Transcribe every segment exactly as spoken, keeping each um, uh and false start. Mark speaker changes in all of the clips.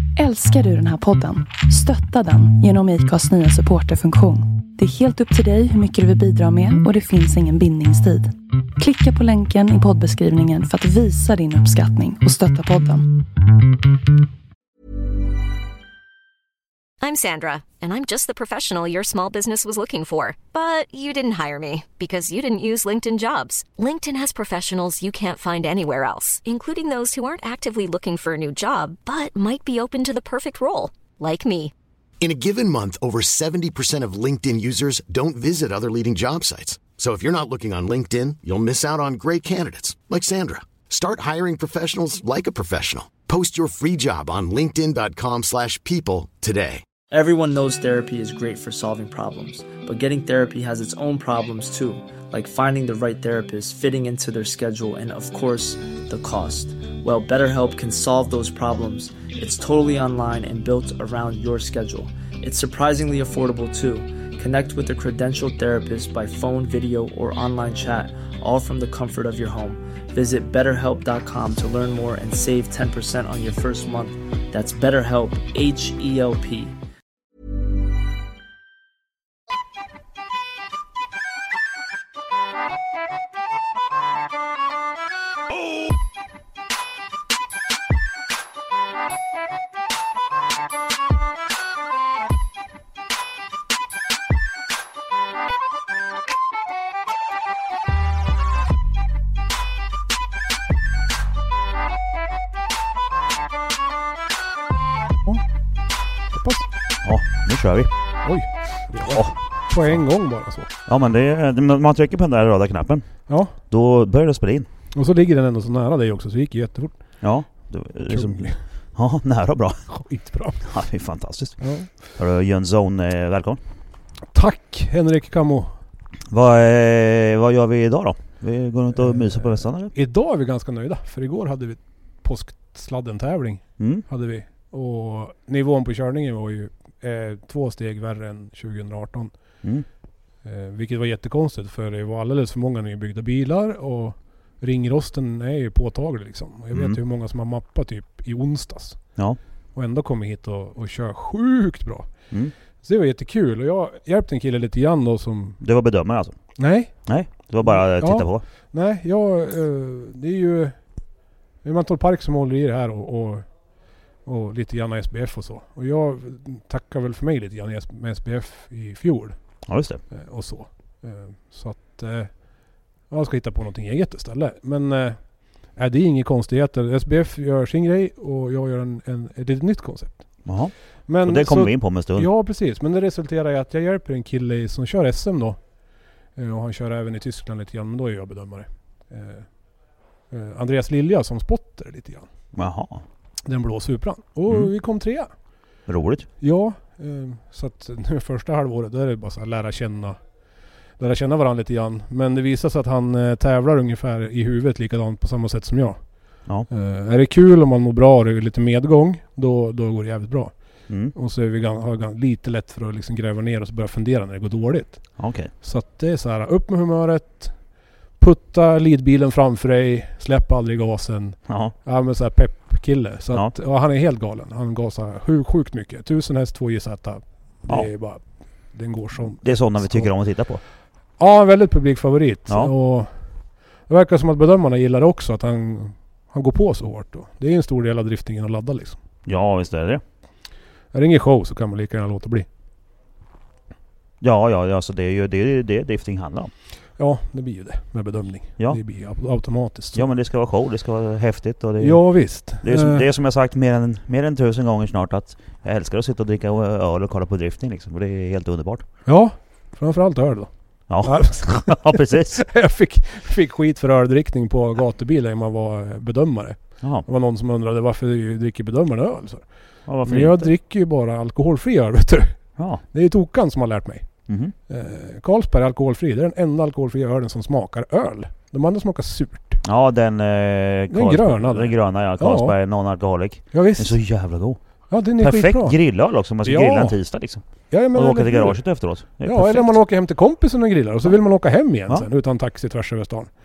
Speaker 1: Älskar du den här podden? Stötta den genom I C A:s nya supporterfunktion. Det är helt upp till dig hur mycket du vill bidra med och det finns ingen bindningstid. Klicka på länken i poddbeskrivningen för att visa din uppskattning och stötta podden.
Speaker 2: I'm Sandra, and I'm just the professional your small business was looking for. But you didn't hire me because you didn't use LinkedIn Jobs. LinkedIn has professionals you can't find anywhere else, including those who aren't actively looking for a new job, but might be open to the perfect role, like me.
Speaker 3: In a given month, over seventy percent of LinkedIn users don't visit other leading job sites. So if you're not looking on LinkedIn, you'll miss out on great candidates like Sandra. Start hiring professionals like a professional. Post your free job on linkedin dot com slash people today.
Speaker 4: Everyone knows therapy is great for solving problems, but getting therapy has its own problems too, like finding the right therapist, fitting into their schedule, and of course, the cost. Well, BetterHelp can solve those problems. It's totally online and built around your schedule. It's surprisingly affordable too. Connect with a credentialed therapist by phone, video, or online chat, all from the comfort of your home. Visit better help dot com to learn more and save ten percent on your first month. That's BetterHelp, H E L P.
Speaker 5: Ja, nu kör vi.
Speaker 6: Oj,
Speaker 5: Ja.
Speaker 6: på en gång bara så.
Speaker 5: Ja, men det är, man trycker på den där röda knappen.
Speaker 6: Ja,
Speaker 5: Då börjar det spela in.
Speaker 6: och så ligger den ändå så nära dig också, så det gick jättefort.
Speaker 5: Ja, det är liksom,
Speaker 6: Kul.
Speaker 5: ja, nära och bra.
Speaker 6: Skitbra.
Speaker 5: Ja, det är fantastiskt.
Speaker 6: Ja.
Speaker 5: Hörru, Jön Zone, eh, välkommen.
Speaker 6: Tack Henrik Kammo.
Speaker 5: Vad, eh, vad gör vi idag då? Vi går runt och myser på vässan eller?
Speaker 6: Idag är vi ganska nöjda, för igår hade vi påsksladden-tävling.
Speaker 5: Mm.
Speaker 6: Hade vi. Och nivån på körningen var ju eh, två steg värre än tjugo arton.
Speaker 5: Mm.
Speaker 6: Eh, vilket var jättekonstigt, för det var alldeles för många nybyggda bilar och ringrosten är ju påtaglig liksom. Och jag vet
Speaker 5: Mm.
Speaker 6: hur många som har mappat typ i onsdags.
Speaker 5: Ja.
Speaker 6: Och ändå kommer hit och, och kör sjukt bra.
Speaker 5: Mm.
Speaker 6: Så det var jättekul. Och jag hjälpte en kille lite grann då som...
Speaker 5: Det var bedömare alltså?
Speaker 6: Nej.
Speaker 5: Nej, det var bara att titta
Speaker 6: Ja.
Speaker 5: på.
Speaker 6: Nej, jag... Eh, det är ju... Det är Mantorp Park som håller i det här och, och, och lite grann S B F och så. Och jag tackar väl för mig lite grann med S B F i fjol.
Speaker 5: Ja, just det.
Speaker 6: Eh, och så. Eh, så att... Eh, jag ska hitta på någonting eget istället. Men... Eh, det är inga konstigheter. S B F gör sin grej och jag gör en, en, ett litet nytt koncept.
Speaker 5: Jaha.
Speaker 6: Men
Speaker 5: Och det kommer
Speaker 6: så,
Speaker 5: vi in på om en stund.
Speaker 6: Ja, precis. Men det resulterar i att jag hjälper en kille som kör S M då. Eh, och han kör även i Tyskland lite grann, men då är jag bedömare. Eh, eh, Andreas Lilja som spotter lite grann.
Speaker 5: Jaha.
Speaker 6: Den blå Supran. Och
Speaker 5: Mm.
Speaker 6: vi kom trea.
Speaker 5: Roligt.
Speaker 6: Ja, eh, så att nu första halvåret, då är det bara så här lära känna lära känna varandra lite grann. Men det visar sig att han eh, tävlar ungefär i huvudet likadant på samma sätt som jag.
Speaker 5: Ja.
Speaker 6: Eh, är det kul om man mår bra och det är lite medgång, då, då går det jävligt bra.
Speaker 5: Mm.
Speaker 6: Och så är vi gan- har gan- lite lätt för att liksom gräva ner och så börja fundera när det går dåligt.
Speaker 5: Okej.
Speaker 6: Så att det är så här, upp med humöret, putta lidbilen framför dig, släpp aldrig gasen.
Speaker 5: Jaha.
Speaker 6: Ja, men så här pepp-kille. Så
Speaker 5: Ja.
Speaker 6: att, ja, han är helt galen. Han gasar sjukt, sjukt mycket. Tusen häst, två J Z. Det
Speaker 5: Ja.
Speaker 6: är bara, den går som...
Speaker 5: Det är sådana vi tycker om att titta på.
Speaker 6: Ja, en väldigt publikfavorit.
Speaker 5: Ja.
Speaker 6: Och det verkar som att bedömarna gillar också att han, han går på så hårt då. Det är en stor del av driftingen att ladda liksom.
Speaker 5: Ja, visst är det.
Speaker 6: Är det ingen show så kan man lika gärna låta bli.
Speaker 5: Ja, ja, ja, så det är ju det, är det drifting handlar om.
Speaker 6: Ja, det blir ju det med bedömning.
Speaker 5: Ja.
Speaker 6: Det blir ju automatiskt. Så.
Speaker 5: Ja, men det ska vara show, det ska vara häftigt. Och det,
Speaker 6: Ja, visst.
Speaker 5: det, är som,
Speaker 6: Eh,
Speaker 5: det är som jag sagt mer än, mer än tusen gånger snart att jag älskar att sitta och dricka öl och kolla på drifting liksom. Och det är helt underbart.
Speaker 6: Ja, framförallt öl då.
Speaker 5: Ja, ja precis.
Speaker 6: Jag fick, fick skit för öldrickning på gatubilen när man var bedömare.
Speaker 5: Jaha.
Speaker 6: Det var någon som undrade varför dricker bedömaren öl? Så.
Speaker 5: Ja, varför
Speaker 6: Men jag
Speaker 5: inte?
Speaker 6: dricker ju bara alkoholfri öl, vet du.
Speaker 5: Ja.
Speaker 6: Det är ju Tokan som har lärt mig.
Speaker 5: Mhm.
Speaker 6: Eh, Carlsberg är alkoholfri. Det är den enda alkoholfria ölen som smakar öl. De andra smakar surt.
Speaker 5: Ja, den... Eh, Carlsberg-
Speaker 6: gröna där.
Speaker 5: Den gröna, ja. Carlsberg, non-alkoholik.
Speaker 6: Ja,
Speaker 5: Den är
Speaker 6: visst.
Speaker 5: så jävla god.
Speaker 6: Ja, den är
Speaker 5: Perfekt
Speaker 6: skitbra.
Speaker 5: grillöl också, om man ska
Speaker 6: Ja.
Speaker 5: grilla en tisdag liksom.
Speaker 6: Ja, men
Speaker 5: Och åka
Speaker 6: eller
Speaker 5: till
Speaker 6: hur?
Speaker 5: garaget efteråt. Det är
Speaker 6: Ja,
Speaker 5: perfekt.
Speaker 6: eller man åker hem till kompisen och grillar och så vill man åka hem igen
Speaker 5: Ja.
Speaker 6: sen utan taxi tvärs över stan.
Speaker 5: Ja.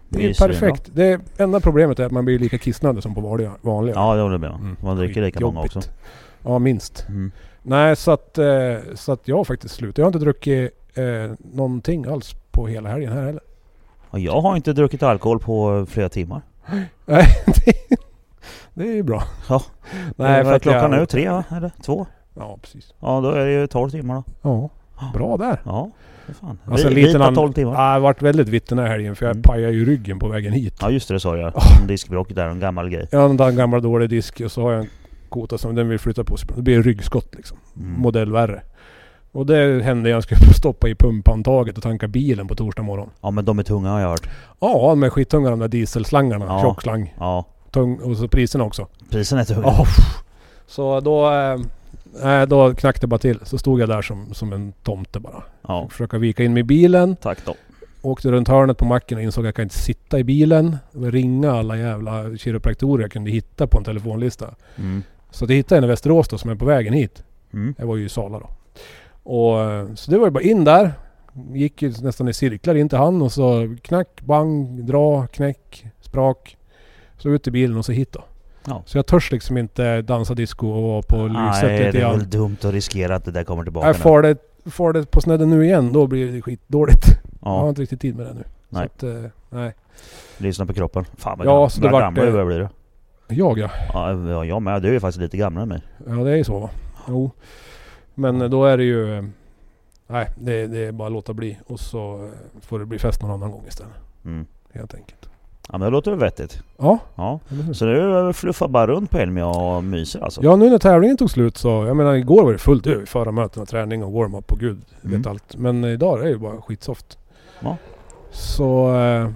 Speaker 6: Det är perfekt. Det enda problemet är att man blir lika kissnödig som på vanliga. vanliga.
Speaker 5: Ja, det håller med.
Speaker 6: Mm.
Speaker 5: Man dricker lika många också.
Speaker 6: Ja, minst.
Speaker 5: Mm.
Speaker 6: Nej, så att, eh, så att jag har faktiskt slut. Jag har inte druckit eh, någonting alls på hela helgen här heller.
Speaker 5: Och jag har inte druckit alkohol på flera timmar.
Speaker 6: Nej, det, det är bra.
Speaker 5: Ja.
Speaker 6: Nej, för att
Speaker 5: klockan
Speaker 6: jag...
Speaker 5: är ju tre, va? Eller två?
Speaker 6: Ja, precis.
Speaker 5: Ja, då är det ju tolv timmar då.
Speaker 6: Ja, bra där.
Speaker 5: Ja, det fan.
Speaker 6: Alltså,
Speaker 5: Vi,
Speaker 6: liten an...
Speaker 5: tolv timmar.
Speaker 6: Ja, jag har varit väldigt vitt den här helgen för jag
Speaker 5: Mm.
Speaker 6: pajade ju ryggen på vägen hit.
Speaker 5: Ja, just det, det sa jag.
Speaker 6: Oh.
Speaker 5: En diskbråck där, en gammal grej.
Speaker 6: Jag har en gammal dålig disk och så har jag en kota som den vill flytta på sig. Det blir en ryggskott liksom.
Speaker 5: Mm.
Speaker 6: Modell värre. Och det hände jag skulle stoppa i pumphandtaget och tanka bilen på torsdag morgon.
Speaker 5: Ja, men de är tunga har jag hört.
Speaker 6: Ja, med skittunga de där dieselslangarna.
Speaker 5: Ja.
Speaker 6: Tjockslang.
Speaker 5: Ja,
Speaker 6: Tung, och så priserna också.
Speaker 5: prisen är tunga.
Speaker 6: Oh. Så då, äh, då knackade det bara till. Så stod jag där som, som en tomte bara.
Speaker 5: Ja,
Speaker 6: Försöka vika in mig i bilen.
Speaker 5: tack då.
Speaker 6: Åkte runt hörnet på macken och insåg att jag kan inte sitta i bilen. Och ringa alla jävla kiropraktorer jag kunde hitta på en telefonlista.
Speaker 5: Mm.
Speaker 6: Så jag hittade en i Västerås då som är på vägen hit.
Speaker 5: Mm.
Speaker 6: Jag var ju i Sala då. Och, så det var ju bara in där. Gick ju nästan i cirklar in till han och så knack, bang, dra, knäck, sprak. Så ut i bilen och så hit då.
Speaker 5: Ja.
Speaker 6: Så jag törs liksom inte dansa disco och vara på
Speaker 5: Nej,
Speaker 6: lyssättet
Speaker 5: det är
Speaker 6: igen.
Speaker 5: väl dumt att riskera att det där kommer tillbaka.
Speaker 6: Nej, far det, far det på snedden nu igen, då blir det skitdåligt. Jag har
Speaker 5: Ja,
Speaker 6: inte riktigt tid med det nu.
Speaker 5: Nej.
Speaker 6: Så att, eh, nej.
Speaker 5: lyssna på kroppen. Fan vad
Speaker 6: Ja,
Speaker 5: gamla,
Speaker 6: så det vart
Speaker 5: gamla
Speaker 6: det-
Speaker 5: det... blir det.
Speaker 6: Jag ja.
Speaker 5: Ja, ja, jag med. Du är ju faktiskt lite gamla än mig.
Speaker 6: Ja, det är ju så va. Jo. Men eh, då är det ju... eh, Nej, det, det är bara att låta bli. Och så eh, får det bli fest någon annan gång istället.
Speaker 5: Mm.
Speaker 6: Helt enkelt.
Speaker 5: Ja, men det låter väl vettigt.
Speaker 6: Ja.
Speaker 5: Ja.
Speaker 6: eller hur?
Speaker 5: Så du fluffar bara runt på Elmia och myser alltså?
Speaker 6: Ja, nu när tävlingen tog slut så... Jag menar, igår var det fullt över. Förra mötena, träning och warm-up och gud,
Speaker 5: Mm.
Speaker 6: vet allt. Men eh, idag är det ju bara skitsoft.
Speaker 5: Ja.
Speaker 6: Så... Eh,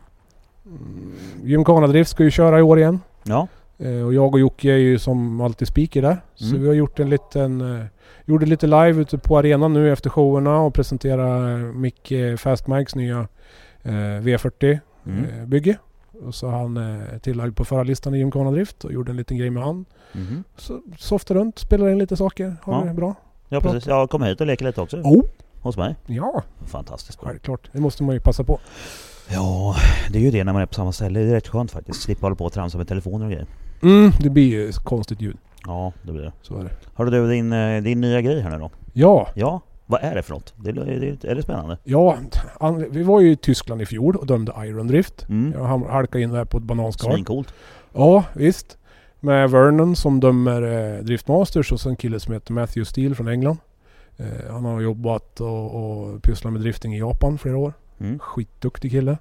Speaker 6: mm, Gymkhana Drift ska ju köra i år igen.
Speaker 5: Ja.
Speaker 6: Eh, och jag och Jocke är ju som alltid speaker där. Så
Speaker 5: Mm.
Speaker 6: vi har gjort en liten... Eh, gjorde lite live ute på arenan nu efter showerna och presenterade Mick eh, Fast Mikes nya eh, V fyrtio
Speaker 5: Mm.
Speaker 6: eh, bygge. Och så han eh, tillagd på förarlistan i Gymkhana Drift och gjorde en liten grej med han.
Speaker 5: Mhm.
Speaker 6: Så softa runt, spelar in lite saker. Har
Speaker 5: Ja.
Speaker 6: det bra?
Speaker 5: Ja, precis. Jag kommer hit och leker lite också.
Speaker 6: Oh,
Speaker 5: Hos mig.
Speaker 6: ja,
Speaker 5: Fantastiskt bra.
Speaker 6: självklart. Det måste man ju passa på.
Speaker 5: Ja, det är ju det när man är på samma ställe. Det är rätt skönt faktiskt. Slippa hålla på och tramsa med telefoner och grejer.
Speaker 6: Mm, det blir ju konstigt ljud.
Speaker 5: Ja, det blir det.
Speaker 6: Så är det.
Speaker 5: Har du din, eh, din nya grej här nu då?
Speaker 6: Ja,
Speaker 5: Ja, vad är det för något? Det är, det, är det spännande?
Speaker 6: ja. an- Vi var ju i Tyskland i fjol och dömde Iron Drift.
Speaker 5: Mm.
Speaker 6: Jag ham- halkade in där på ett bananskal.
Speaker 5: Svincoolt.
Speaker 6: Ja, visst. Med Vernon som dömer eh, Driftmasters och sen en kille som heter Matthew Steele från England. Eh, han har jobbat och, och pysslat med drifting i Japan flera år.
Speaker 5: Mm.
Speaker 6: Skitduktig kille.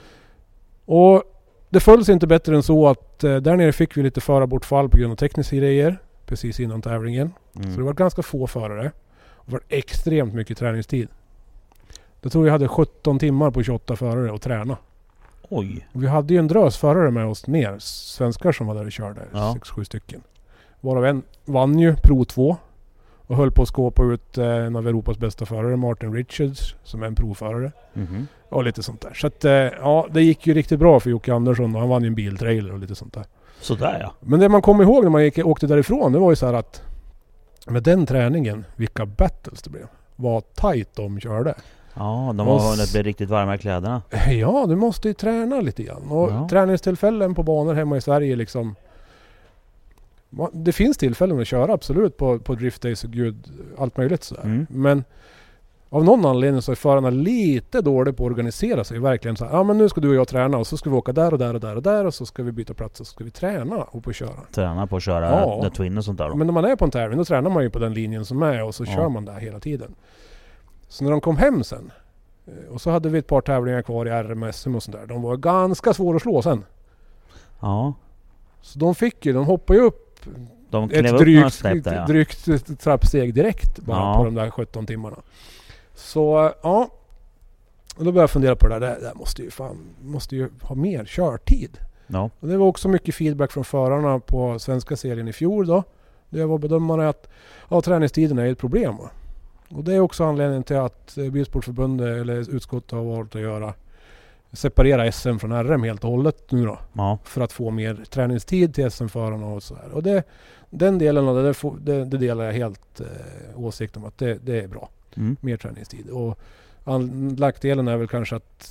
Speaker 6: Och det följs inte bättre än så att eh, där nere fick vi lite förarbortfall på grund av tekniska grejer. Precis innan tävlingen.
Speaker 5: Mm.
Speaker 6: Så det var ganska få förare. Och det var extremt mycket träningstid. Jag tror vi hade sjutton timmar på tjugoåtta förare och träna.
Speaker 5: Oj.
Speaker 6: Vi hade ju en drös förare med oss ner. Svenskar som var där och körde.
Speaker 5: Ja.
Speaker 6: Sex, sju stycken. Varav en vann ju Pro två. Och höll på att skåpa ut eh, en av Europas bästa förare, Martin Richards, som är en provförare.
Speaker 5: Mhm.
Speaker 6: Och lite sånt där. Så att, eh, ja, det gick ju riktigt bra för Jocke Andersson. Och han vann ju en biltrailer och lite sånt där.
Speaker 5: Sådär ja.
Speaker 6: Men det man kommer ihåg när man gick, åkte därifrån, det var ju så här att med den träningen, vilka battles det blev. Vad tight de körde.
Speaker 5: Ja, de
Speaker 6: Och
Speaker 5: har
Speaker 6: s-
Speaker 5: hunnit bli riktigt varma i kläderna.
Speaker 6: Ja, du måste ju träna lite grann. Och
Speaker 5: Ja.
Speaker 6: träningstillfällen på banor hemma i Sverige liksom. Ma- Det finns tillfällen att köra absolut på, på drift days och gud, allt möjligt sådär.
Speaker 5: Mm.
Speaker 6: Men av någon anledning så är förarna lite dåliga på att organisera sig. Verkligen så här, ja men nu ska du och jag träna och så ska vi åka där och där och där och där och så ska vi byta plats och så ska vi träna och på att köra.
Speaker 5: Träna på att köra
Speaker 6: Ja.
Speaker 5: The Twin och sånt där då.
Speaker 6: Men när man är på en tävling då tränar man ju på den linjen som är och så
Speaker 5: Ja.
Speaker 6: kör man där hela tiden. Så när de kom hem sen eh, och så hade vi ett par tävlingar kvar i R M S M och sånt där. De var ganska svåra att slå sen.
Speaker 5: Ja.
Speaker 6: Så de fick ju, de hoppade ju upp
Speaker 5: De klev
Speaker 6: ett
Speaker 5: upp några
Speaker 6: drygt,
Speaker 5: snäpp där ja.
Speaker 6: drygt trappsteg direkt bara
Speaker 5: Ja.
Speaker 6: på de där sjutton timmarna. Så ja, och då började jag fundera på det där. Det där måste ju fan, måste ju ha mer körtid.
Speaker 5: Ja.
Speaker 6: Och det var också mycket feedback från förarna på svenska serien i fjol då. Det jag var bedömare att ja, träningstiden är ett problem. Va? Och det är också anledningen till att eh, Bilsportförbundet eller utskottet har valt att göra separera S M från R M helt och hållet nu då.
Speaker 5: Ja.
Speaker 6: För att få mer träningstid till S M-förarna och så här. Och det, den delen av det, det, får, det, det delar jag helt eh, åsikt om att det, det är bra.
Speaker 5: Mm.
Speaker 6: Mer träningstid. Och an- nackdelen är väl kanske att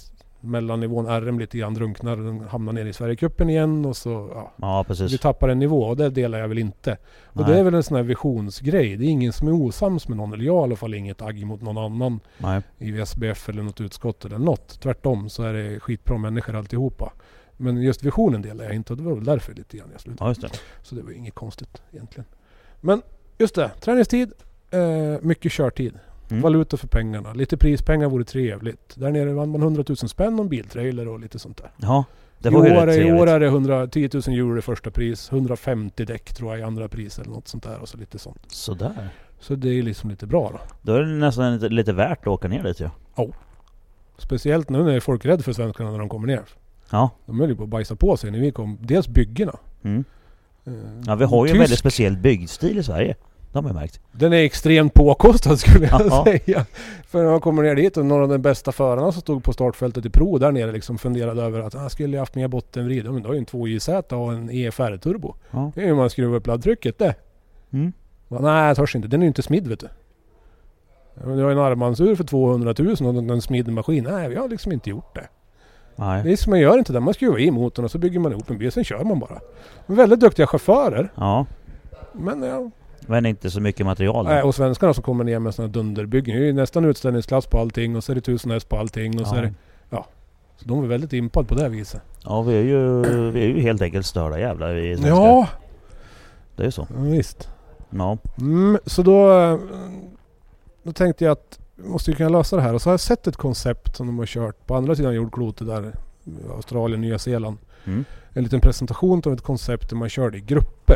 Speaker 6: mellannivån R M lite grann drunknar och den hamnar ner i Sverigecupen igen och så ja,
Speaker 5: Ja, precis.
Speaker 6: vi tappar en nivå och det delar jag väl inte. Och
Speaker 5: Nej.
Speaker 6: det är väl en sån här visionsgrej. Det är ingen som är osams med någon, eller jag i alla fall inget agg mot någon annan
Speaker 5: Nej.
Speaker 6: i S B F eller något utskott eller något. Tvärtom så är det skitbra människor alltihopa. Men just visionen delar jag inte och det var väl därför lite grann jag slutade.
Speaker 5: Ja, just det.
Speaker 6: Så det var inget konstigt egentligen. Men just det, träningstid, eh, mycket körtid.
Speaker 5: Mm.
Speaker 6: Valuta för pengarna. Lite prispengar vore trevligt. Där nere vann man hundratusen spänn och biltrailer och lite sånt där.
Speaker 5: Ja, det
Speaker 6: I
Speaker 5: var ju
Speaker 6: år,
Speaker 5: rätt
Speaker 6: I
Speaker 5: trevligt.
Speaker 6: år är det hundratio tusen euro i första pris. hundrafemtio däck tror jag i andra pris eller något sånt där. Och så lite sånt.
Speaker 5: Sådär.
Speaker 6: Så det är liksom lite bra då.
Speaker 5: Då är det nästan lite, lite värt att åka ner dit, ja.
Speaker 6: Speciellt nu när folk är rädda för svenskarna när de kommer ner.
Speaker 5: Ja.
Speaker 6: De höll ju på att bajsa på sig när vi kom. Dels byggena.
Speaker 5: Mm.
Speaker 6: Eh,
Speaker 5: Ja, vi har ju en
Speaker 6: tysk-
Speaker 5: väldigt speciell byggstil i Sverige. Det har man ju märkt.
Speaker 6: Den är extremt påkostad skulle jag
Speaker 5: Ja.
Speaker 6: säga. För när man kommer ner dit och några av de bästa förarna som stod på startfältet i Pro där nere liksom funderade över att han skulle haft mer bottenvrid. Ja, men då har ju en två J Z och en E F R-turbo.
Speaker 5: Ja.
Speaker 6: Det är ju man skruvar upp laddtrycket det.
Speaker 5: Mm.
Speaker 6: Va, nej, jag törs inte. Den är ju inte smidd vet du. Ja, men du har en armbandsur för tvåhundratusen och en smidd maskin. Nej, vi har liksom inte gjort det.
Speaker 5: Nej.
Speaker 6: Det är som man gör inte det. Man skruvar i motorn och så bygger man ihop en bil. Sen kör man bara. Men väldigt duktiga chaufförer.
Speaker 5: Ja.
Speaker 6: Men ja.
Speaker 5: Men inte så mycket material.
Speaker 6: Nej, och svenskarna som kommer ner med sådana dunderbyggen. Det är ju nästan utställningsklass på allting. Och så är det tusen häst på allting. Och så
Speaker 5: Ja.
Speaker 6: är det, ja. Så de är väldigt impad på det här viset.
Speaker 5: Ja, vi är ju, vi är ju helt enkelt störda jävlar i svenskar.
Speaker 6: Ja,
Speaker 5: Det är ju så.
Speaker 6: ja visst.
Speaker 5: Ja.
Speaker 6: Mm, så då, eh, då tänkte jag att vi måste ju kunna lösa det här. Och så har jag sett ett koncept som de har kört på andra sidan jordklotet där. Australien, Nya Zeeland.
Speaker 5: Mm.
Speaker 6: En liten presentation av ett koncept där man körde i grupper.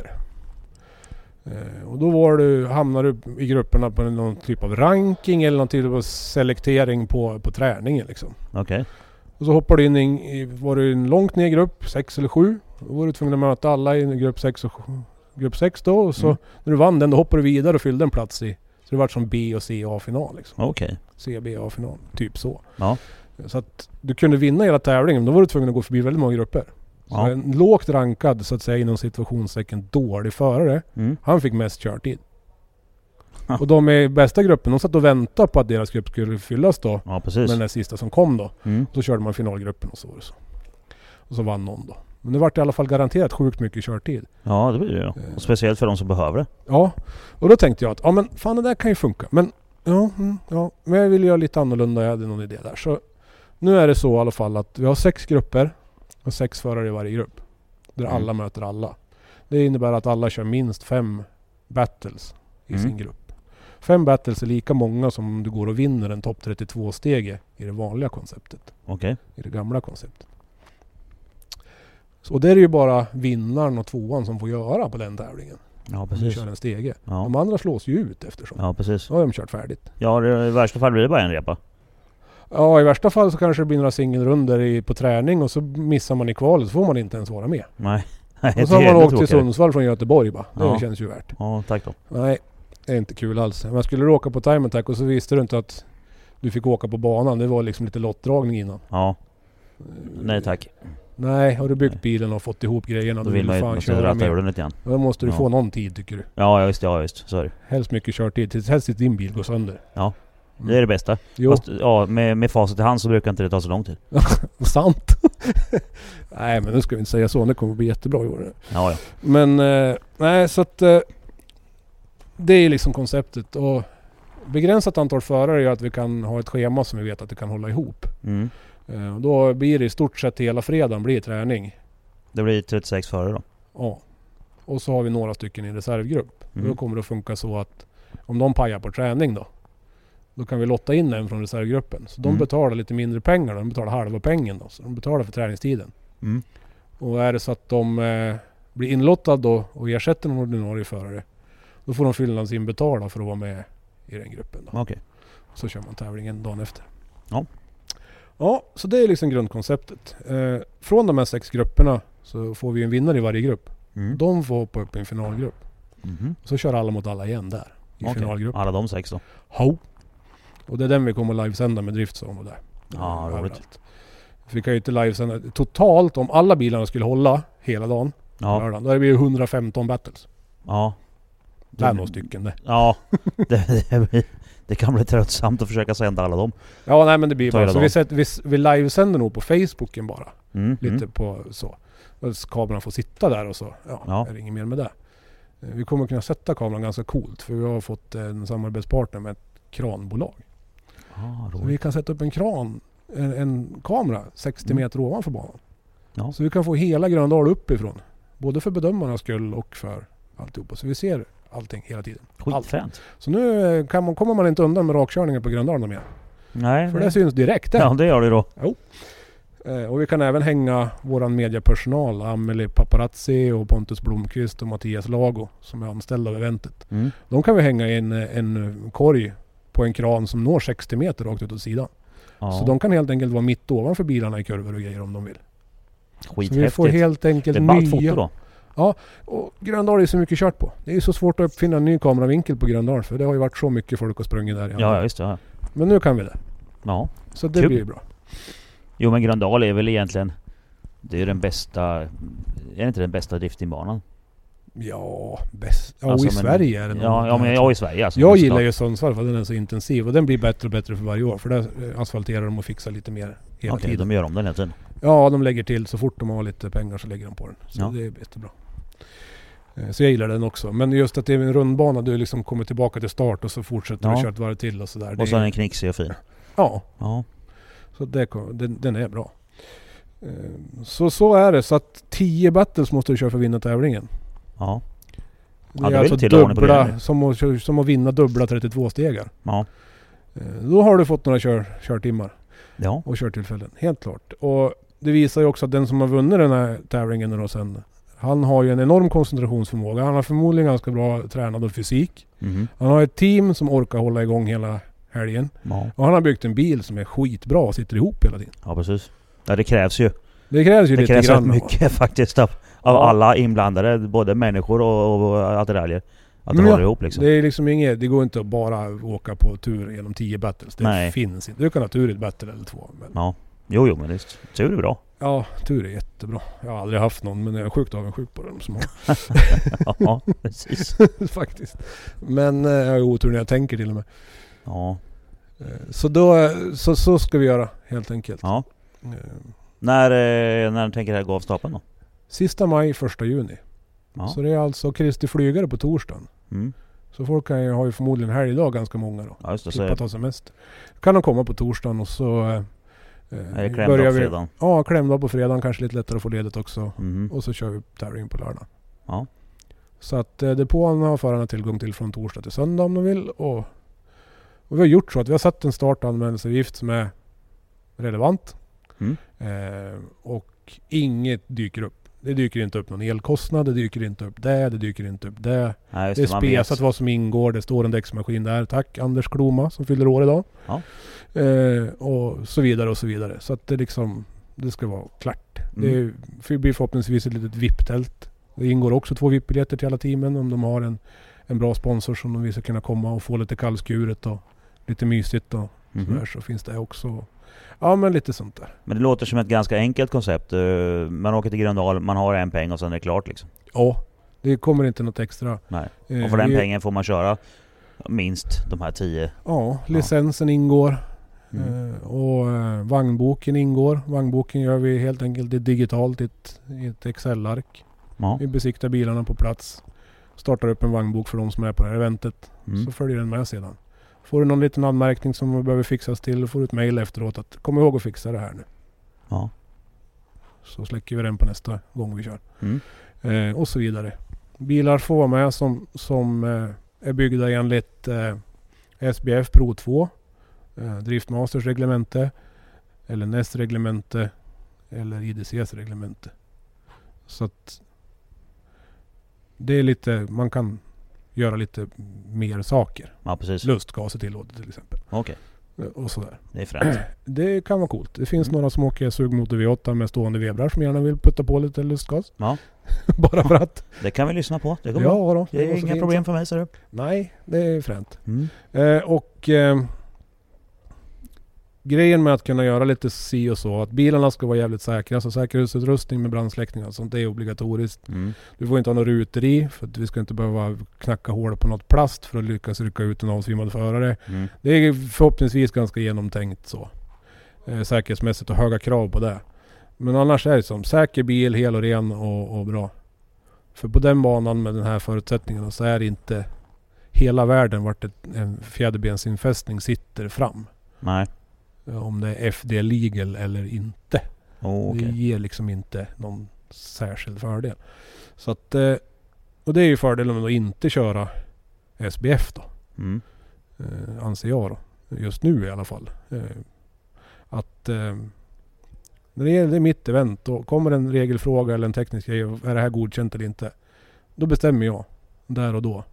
Speaker 6: Eh, och då var du, hamnar du i grupperna på någon typ av ranking eller någon typ av selektering på, på träningen liksom.
Speaker 5: Okej.
Speaker 6: Och så hoppar du in i, var du i en långt ner grupp, sex eller sju. Då var du tvungen att möta alla i grupp sex och grupp sex då. Och så
Speaker 5: Mm.
Speaker 6: när du vann den då hoppar du vidare och fyllde en plats i. Så det var som B och C A-final liksom.
Speaker 5: Okej.
Speaker 6: C, B, A-final. Typ så.
Speaker 5: Ja.
Speaker 6: Så att du kunde vinna hela tävlingen. Då var du tvungen att gå förbi väldigt många grupper. Så
Speaker 5: Ja.
Speaker 6: en lågt rankad så att säga inom situationstecken dålig förare.
Speaker 5: Mm.
Speaker 6: Han fick mest körtid.
Speaker 5: Ja.
Speaker 6: Och de i bästa gruppen, de satt och väntade på att deras grupp skulle fyllas då.
Speaker 5: Ja,
Speaker 6: Med
Speaker 5: precis.
Speaker 6: den där sista som kom då.
Speaker 5: Mm.
Speaker 6: Så körde man finalgruppen och så var det så. Och så vann någon då. Men det var i alla fall garanterat sjukt mycket körtid.
Speaker 5: Ja, det blir det ju. Och speciellt för de som behöver det.
Speaker 6: Ja, och då tänkte jag att ja men fan det där kan ju funka. Men ja, mm, ja, men jag vill göra lite annorlunda. Jag hade någon idé där. Så nu är det så i alla fall att vi har sex grupper och sex förare i varje grupp. Där
Speaker 5: Mm.
Speaker 6: alla möter alla. Det innebär att alla kör minst fem battles i
Speaker 5: Mm.
Speaker 6: sin grupp. Fem battles är lika många som om du går och vinner en topp trettiotvå-stege i det vanliga konceptet.
Speaker 5: Okej.
Speaker 6: I det gamla konceptet. Så och det är det ju bara vinnaren och tvåan som får göra på den tävlingen.
Speaker 5: Ja,
Speaker 6: Om du
Speaker 5: precis.
Speaker 6: kör en stege.
Speaker 5: Ja.
Speaker 6: De andra slås ju ut eftersom.
Speaker 5: Ja, precis.
Speaker 6: Då har de kört färdigt.
Speaker 5: Ja, det, i värsta fall blir det bara en repa.
Speaker 6: Ja, i värsta fall så kanske det blir några singelrunder i, på träning och så missar man i kvalet så får man inte ens vara med.
Speaker 5: Nej. Nej,
Speaker 6: Och så har
Speaker 5: det är
Speaker 6: man
Speaker 5: ännu
Speaker 6: åkt till
Speaker 5: tråkigare.
Speaker 6: Sundsvall från Göteborg bara. Det
Speaker 5: Ja.
Speaker 6: känns ju värt.
Speaker 5: Ja, tack då.
Speaker 6: Nej, det är inte kul alls. Men skulle du åka på time attack och så visste du inte att du fick åka på banan. Det var liksom lite lottdragning innan.
Speaker 5: Ja. Nej, tack.
Speaker 6: Nej, har du byggt bilen och fått ihop grejerna
Speaker 5: Då vill man ju
Speaker 6: fan
Speaker 5: man ska
Speaker 6: köra
Speaker 5: ratta
Speaker 6: med.
Speaker 5: hjulen lite grann.
Speaker 6: Då måste du
Speaker 5: Ja.
Speaker 6: få någon tid tycker du.
Speaker 5: Ja, ja visst. Ja, visst. Så är det.
Speaker 6: Helst mycket körtid. Tills helst tills din bil går sönder.
Speaker 5: Ja.
Speaker 6: Mm.
Speaker 5: Det är det bästa.
Speaker 6: Jo,
Speaker 5: Fast, ja, med, med facit i hand så brukar inte det ta så lång tid.
Speaker 6: sant. Nej, men nu ska vi inte säga så. Det kommer bli jättebra i år.
Speaker 5: Ja, ja.
Speaker 6: Men eh, nej, så att eh, det är liksom konceptet. Och begränsat antal förare gör att vi kan ha ett schema som vi vet att det kan hålla ihop.
Speaker 5: Mm.
Speaker 6: Eh, och då blir det i stort sett hela fredagen blir träning.
Speaker 5: Det blir trettiosex före då.
Speaker 6: Ja. Och så har vi några stycken i en reservgrupp.
Speaker 5: Mm.
Speaker 6: Då kommer det att funka så att om de pajar på träning då. Då kan vi lotta in en från reservgruppen. Så de
Speaker 5: Mm.
Speaker 6: betalar lite mindre pengar. De betalar halva pengen då. Så de betalar för träningstiden.
Speaker 5: Mm.
Speaker 6: Och är det så att de eh, blir inlottade då och ersätter någon ordinarie förare. Då får de fylla sin betala för att vara med i den gruppen då.
Speaker 5: Okej.
Speaker 6: Så kör man tävlingen dagen efter.
Speaker 5: Ja.
Speaker 6: Ja, så det är liksom grundkonceptet. Eh, från de här sex grupperna så får vi en vinnare i varje grupp.
Speaker 5: Mm.
Speaker 6: De får hoppa upp i en finalgrupp.
Speaker 5: Mhm.
Speaker 6: Så kör alla mot alla igen där. I
Speaker 5: Okej.
Speaker 6: finalgruppen.
Speaker 5: Alla de sex då.
Speaker 6: Ho. Och det är den vi kommer livesända med Driftzone och där.
Speaker 5: Ja, roligt.
Speaker 6: Överallt. Vi kan ju inte livesända. Totalt om alla bilarna skulle hålla hela dagen.
Speaker 5: Ja.
Speaker 6: Lördagen, då är det ju hundrafemton battles.
Speaker 5: Ja.
Speaker 6: Det är några stycken det.
Speaker 5: Ja, det, det, det kan bli tröttsamt att försöka sända alla dem.
Speaker 6: Ja, nej men det blir
Speaker 5: Ta
Speaker 6: bara
Speaker 5: hela
Speaker 6: så.
Speaker 5: dagen.
Speaker 6: Vi, sätter, vi, vi livesänder nog på Facebooken bara.
Speaker 5: Mm,
Speaker 6: Lite
Speaker 5: mm.
Speaker 6: på så. Och kameran får sitta där och så. Ja,
Speaker 5: Ja.
Speaker 6: är det inget mer med det. Eh, Vi kommer kunna sätta kameran ganska coolt. För vi har fått en samarbetspartner med ett kranbolag.
Speaker 5: Ah,
Speaker 6: Så vi kan sätta upp en kran, en, en kamera sextio
Speaker 5: Mm.
Speaker 6: meter ovanför banan.
Speaker 5: Ja.
Speaker 6: Så vi kan få hela Gröndal uppifrån. Både för bedömarnas skull och för alltihopa. Så vi ser allting hela tiden.
Speaker 5: Skitfränt.
Speaker 6: Så nu eh, kan man, kommer man inte undan med rakkörningen på Gröndal mer.
Speaker 5: Nej.
Speaker 6: För
Speaker 5: nej.
Speaker 6: det syns direkt där.
Speaker 5: Ja, det gör det då.
Speaker 6: Eh, och vi kan även hänga våran mediepersonal, Amelie Paparazzi och Pontus Blomqvist och Mattias Lago som är anställda av eventet.
Speaker 5: Mm.
Speaker 6: De kan vi hänga i en, en korg på en kran som når sextio meter rakt ut åt sidan.
Speaker 5: Ja.
Speaker 6: Så de kan helt enkelt vara mitt ovanför bilarna i kurvor och grejer om de vill. Så vi
Speaker 5: Skithäftigt.
Speaker 6: får helt enkelt
Speaker 5: det är ballt
Speaker 6: nya...
Speaker 5: foto då.
Speaker 6: Och Gröndal är så mycket kört på. Det är så svårt att uppfinna en ny kameravinkel på Gröndal för det har ju varit så mycket folk och sprungit där.
Speaker 5: Ja, ja, just det. Ja.
Speaker 6: Men nu kan vi det.
Speaker 5: ja.
Speaker 6: Så det
Speaker 5: Kul.
Speaker 6: blir bra.
Speaker 5: Jo, men Gröndal är väl egentligen... Det är ju den bästa... Är det inte den bästa driftingbanan?
Speaker 6: Ja, bäst. Ja,
Speaker 5: Alltså,
Speaker 6: och i
Speaker 5: men-
Speaker 6: Sverige är det nog.
Speaker 5: Ja, ja, men ja, i Sverige alltså.
Speaker 6: Jag
Speaker 5: Men
Speaker 6: gillar
Speaker 5: såklart.
Speaker 6: ju Sundsvall för den är så intensiv och den blir bättre och bättre för varje år. För där eh, asfalterar de och fixar lite mer hela
Speaker 5: Okej,
Speaker 6: tiden.
Speaker 5: de gör om den hela tiden.
Speaker 6: Ja, de lägger till så fort de har lite pengar så lägger de på den. Så
Speaker 5: Ja.
Speaker 6: det är jättebra. Eh, Så jag gillar den också. Men just att det är en rundbana, du liksom kommer tillbaka till start och så fortsätter
Speaker 5: Ja.
Speaker 6: du köra ett varv till och sådär.
Speaker 5: Och så är den knixig och fin.
Speaker 6: Ja,
Speaker 5: Ja.
Speaker 6: så det, kom- den, den är bra. Eh, Så så är det. Så att tio battles måste du köra för att vinna tävlingen.
Speaker 5: Ja.
Speaker 6: Det
Speaker 5: Ja,
Speaker 6: är
Speaker 5: det är
Speaker 6: alltså
Speaker 5: väl till ordning på det,
Speaker 6: dubbla,
Speaker 5: eller?
Speaker 6: som att, som att vinna dubbla trettiotvå stegar.
Speaker 5: Ja.
Speaker 6: Eh, Då har du fått några kör, körtimmar
Speaker 5: Ja.
Speaker 6: och körtillfällen. Helt klart. Och det visar ju också att den som har vunnit den här tävlingen och sen, han har ju en enorm koncentrationsförmåga. Han har förmodligen ganska bra tränad och fysik.
Speaker 5: Mhm.
Speaker 6: Han har ett team som orkar hålla igång hela helgen.
Speaker 5: Ja.
Speaker 6: Och han har byggt en bil som är skitbra och sitter ihop hela tiden.
Speaker 5: Ja, precis. Ja, det krävs ju.
Speaker 6: Det krävs ju
Speaker 5: Det
Speaker 6: lite
Speaker 5: krävs rätt
Speaker 6: grann.
Speaker 5: mycket faktiskt av, av
Speaker 6: Ja.
Speaker 5: alla inblandade. Både människor och, och attiraljer. Att det
Speaker 6: Men ja,
Speaker 5: håller ihop liksom.
Speaker 6: Det är liksom inget, det går inte att bara åka på tur genom tio battles. Det
Speaker 5: Nej.
Speaker 6: finns inte. Du kan ha tur i ett battle eller två. Men
Speaker 5: Ja. Jo, jo, men visst. Tur är bra.
Speaker 6: ja, tur är jättebra. Jag har aldrig haft någon, men jag är sjukt avundsjuk på dem som har.
Speaker 5: Ja, precis.
Speaker 6: Faktiskt. Men eh, jag har otur när jag tänker till och med.
Speaker 5: Ja.
Speaker 6: Eh, Så då, så, så ska vi göra helt enkelt.
Speaker 5: Ja.
Speaker 6: Eh,
Speaker 5: När, eh, när tänker det här gå av stapeln då?
Speaker 6: Sista maj, första juni.
Speaker 5: Ja.
Speaker 6: Så det är alltså Kristi flygare på torsdagen.
Speaker 5: Mm.
Speaker 6: Så folk kan ju, har ju förmodligen helgdag ganska många då.
Speaker 5: Ja, just det. Så
Speaker 6: Slippa
Speaker 5: är
Speaker 6: ta semester. Kan de komma på torsdagen och så eh,
Speaker 5: är det
Speaker 6: börjar
Speaker 5: klämdag på
Speaker 6: vi.
Speaker 5: fredagen.
Speaker 6: Ja, klämdag på fredagen. Kanske lite lättare att få ledigt också.
Speaker 5: Mhm.
Speaker 6: Och så kör vi tävlingen på lördag.
Speaker 5: Ja.
Speaker 6: Så att eh, depån har förarna tillgång till från torsdag till söndag om de vill. Och, och vi har gjort så att vi har satt en startanmälningsavgift som är relevant.
Speaker 5: Mm.
Speaker 6: Eh, och inget dyker upp. Det dyker inte upp någon elkostnad, det dyker inte upp det, det dyker inte upp det.
Speaker 5: Nej, just
Speaker 6: Det är
Speaker 5: det, man vet.
Speaker 6: spesat vad som ingår, det står en däcksmaskin där. Tack Anders Kloma som fyller år idag.
Speaker 5: Ja.
Speaker 6: Eh, och så vidare och så vidare. Så att det liksom, det ska vara klart.
Speaker 5: Mm.
Speaker 6: Det är, det blir förhoppningsvis ett litet V I P-tält. Det ingår också två V I P-biljetter till alla teamen om de har en, en bra sponsor som de vill ska kunna komma och få lite kallskuret och lite mysigt och
Speaker 5: Mhm.
Speaker 6: sådär, så finns det också. Ja, men lite sånt där.
Speaker 5: Men det låter som ett ganska enkelt koncept. Eh, Man åker till Gröndal, man har en peng och sen är det klart liksom.
Speaker 6: Ja, det kommer inte något extra.
Speaker 5: Nej.
Speaker 6: Eh,
Speaker 5: Och för den
Speaker 6: vi-
Speaker 5: pengen får man köra minst de här tio.
Speaker 6: Ja, licensen ingår.
Speaker 5: Mm.
Speaker 6: Eh, och eh, vagnboken ingår. Vagnboken gör vi helt enkelt i digitalt i ett, i ett Excel-ark.
Speaker 5: Ja.
Speaker 6: Vi besiktar bilarna på plats. Startar upp en vagnbok för de som är på det här eventet.
Speaker 5: Mm.
Speaker 6: Så följer den med sedan. Får du någon liten anmärkning som behöver fixas till, då får du ett mejl efteråt att kom ihåg att fixa det här nu.
Speaker 5: Ja.
Speaker 6: Så släcker vi den på nästa gång vi kör.
Speaker 5: Mm.
Speaker 6: Eh, och så vidare. Bilar får vara med som, som eh, är byggda enligt eh, S B F Pro två. Eh, Driftmasters reglemente. Eller N E S reglemente. Eller I D C:s reglemente. Så att det är lite, man kan göra lite mer saker.
Speaker 5: Ja, precis.
Speaker 6: Lustgas är tillåtet till exempel.
Speaker 5: Okej,
Speaker 6: Eh, Och sådär.
Speaker 5: det är fränt.
Speaker 6: Det kan vara coolt. Det finns
Speaker 5: Mm.
Speaker 6: några som åker sugmotor V åtta med stående vebrar som gärna vill putta på lite lustgas.
Speaker 5: Ja.
Speaker 6: Bara för att.
Speaker 5: Det kan vi lyssna på. Det går bra.
Speaker 6: Ja då.
Speaker 5: Det är
Speaker 6: var så
Speaker 5: inga
Speaker 6: fint.
Speaker 5: problem för mig, ser du.
Speaker 6: Nej, det är fränt.
Speaker 5: Mm.
Speaker 6: Eh, och eh, grejen med att kunna göra lite si och så, att bilarna ska vara jävligt säkra, alltså säkerhetsutrustning med brandsläckning och sånt, det är obligatoriskt.
Speaker 5: Mm.
Speaker 6: Du får inte ha några rutor i, för att vi ska inte behöva knacka hål på något plast för att lyckas rycka ut en avsvimmad förare.
Speaker 5: Mm.
Speaker 6: Det är förhoppningsvis ganska genomtänkt så. Eh, säkerhetsmässigt och höga krav på det. Men annars är det som säker bil, hel och ren och, och bra. För på den banan med den här förutsättningen så är det inte hela världen vart ett, en fjäderbensinfästning sitter fram.
Speaker 5: Nej.
Speaker 6: Om det är F D legal eller inte.
Speaker 5: Oh, okay.
Speaker 6: Det ger liksom inte någon särskild fördel. Så att, och det är ju fördelen med att inte köra S B F då.
Speaker 5: Mm.
Speaker 6: Eh, anser jag då. Just nu i alla fall. Eh, att eh, när det gäller mitt event, då kommer en regelfråga eller en teknisk grej, är det här godkänt eller inte? Då bestämmer jag där och då.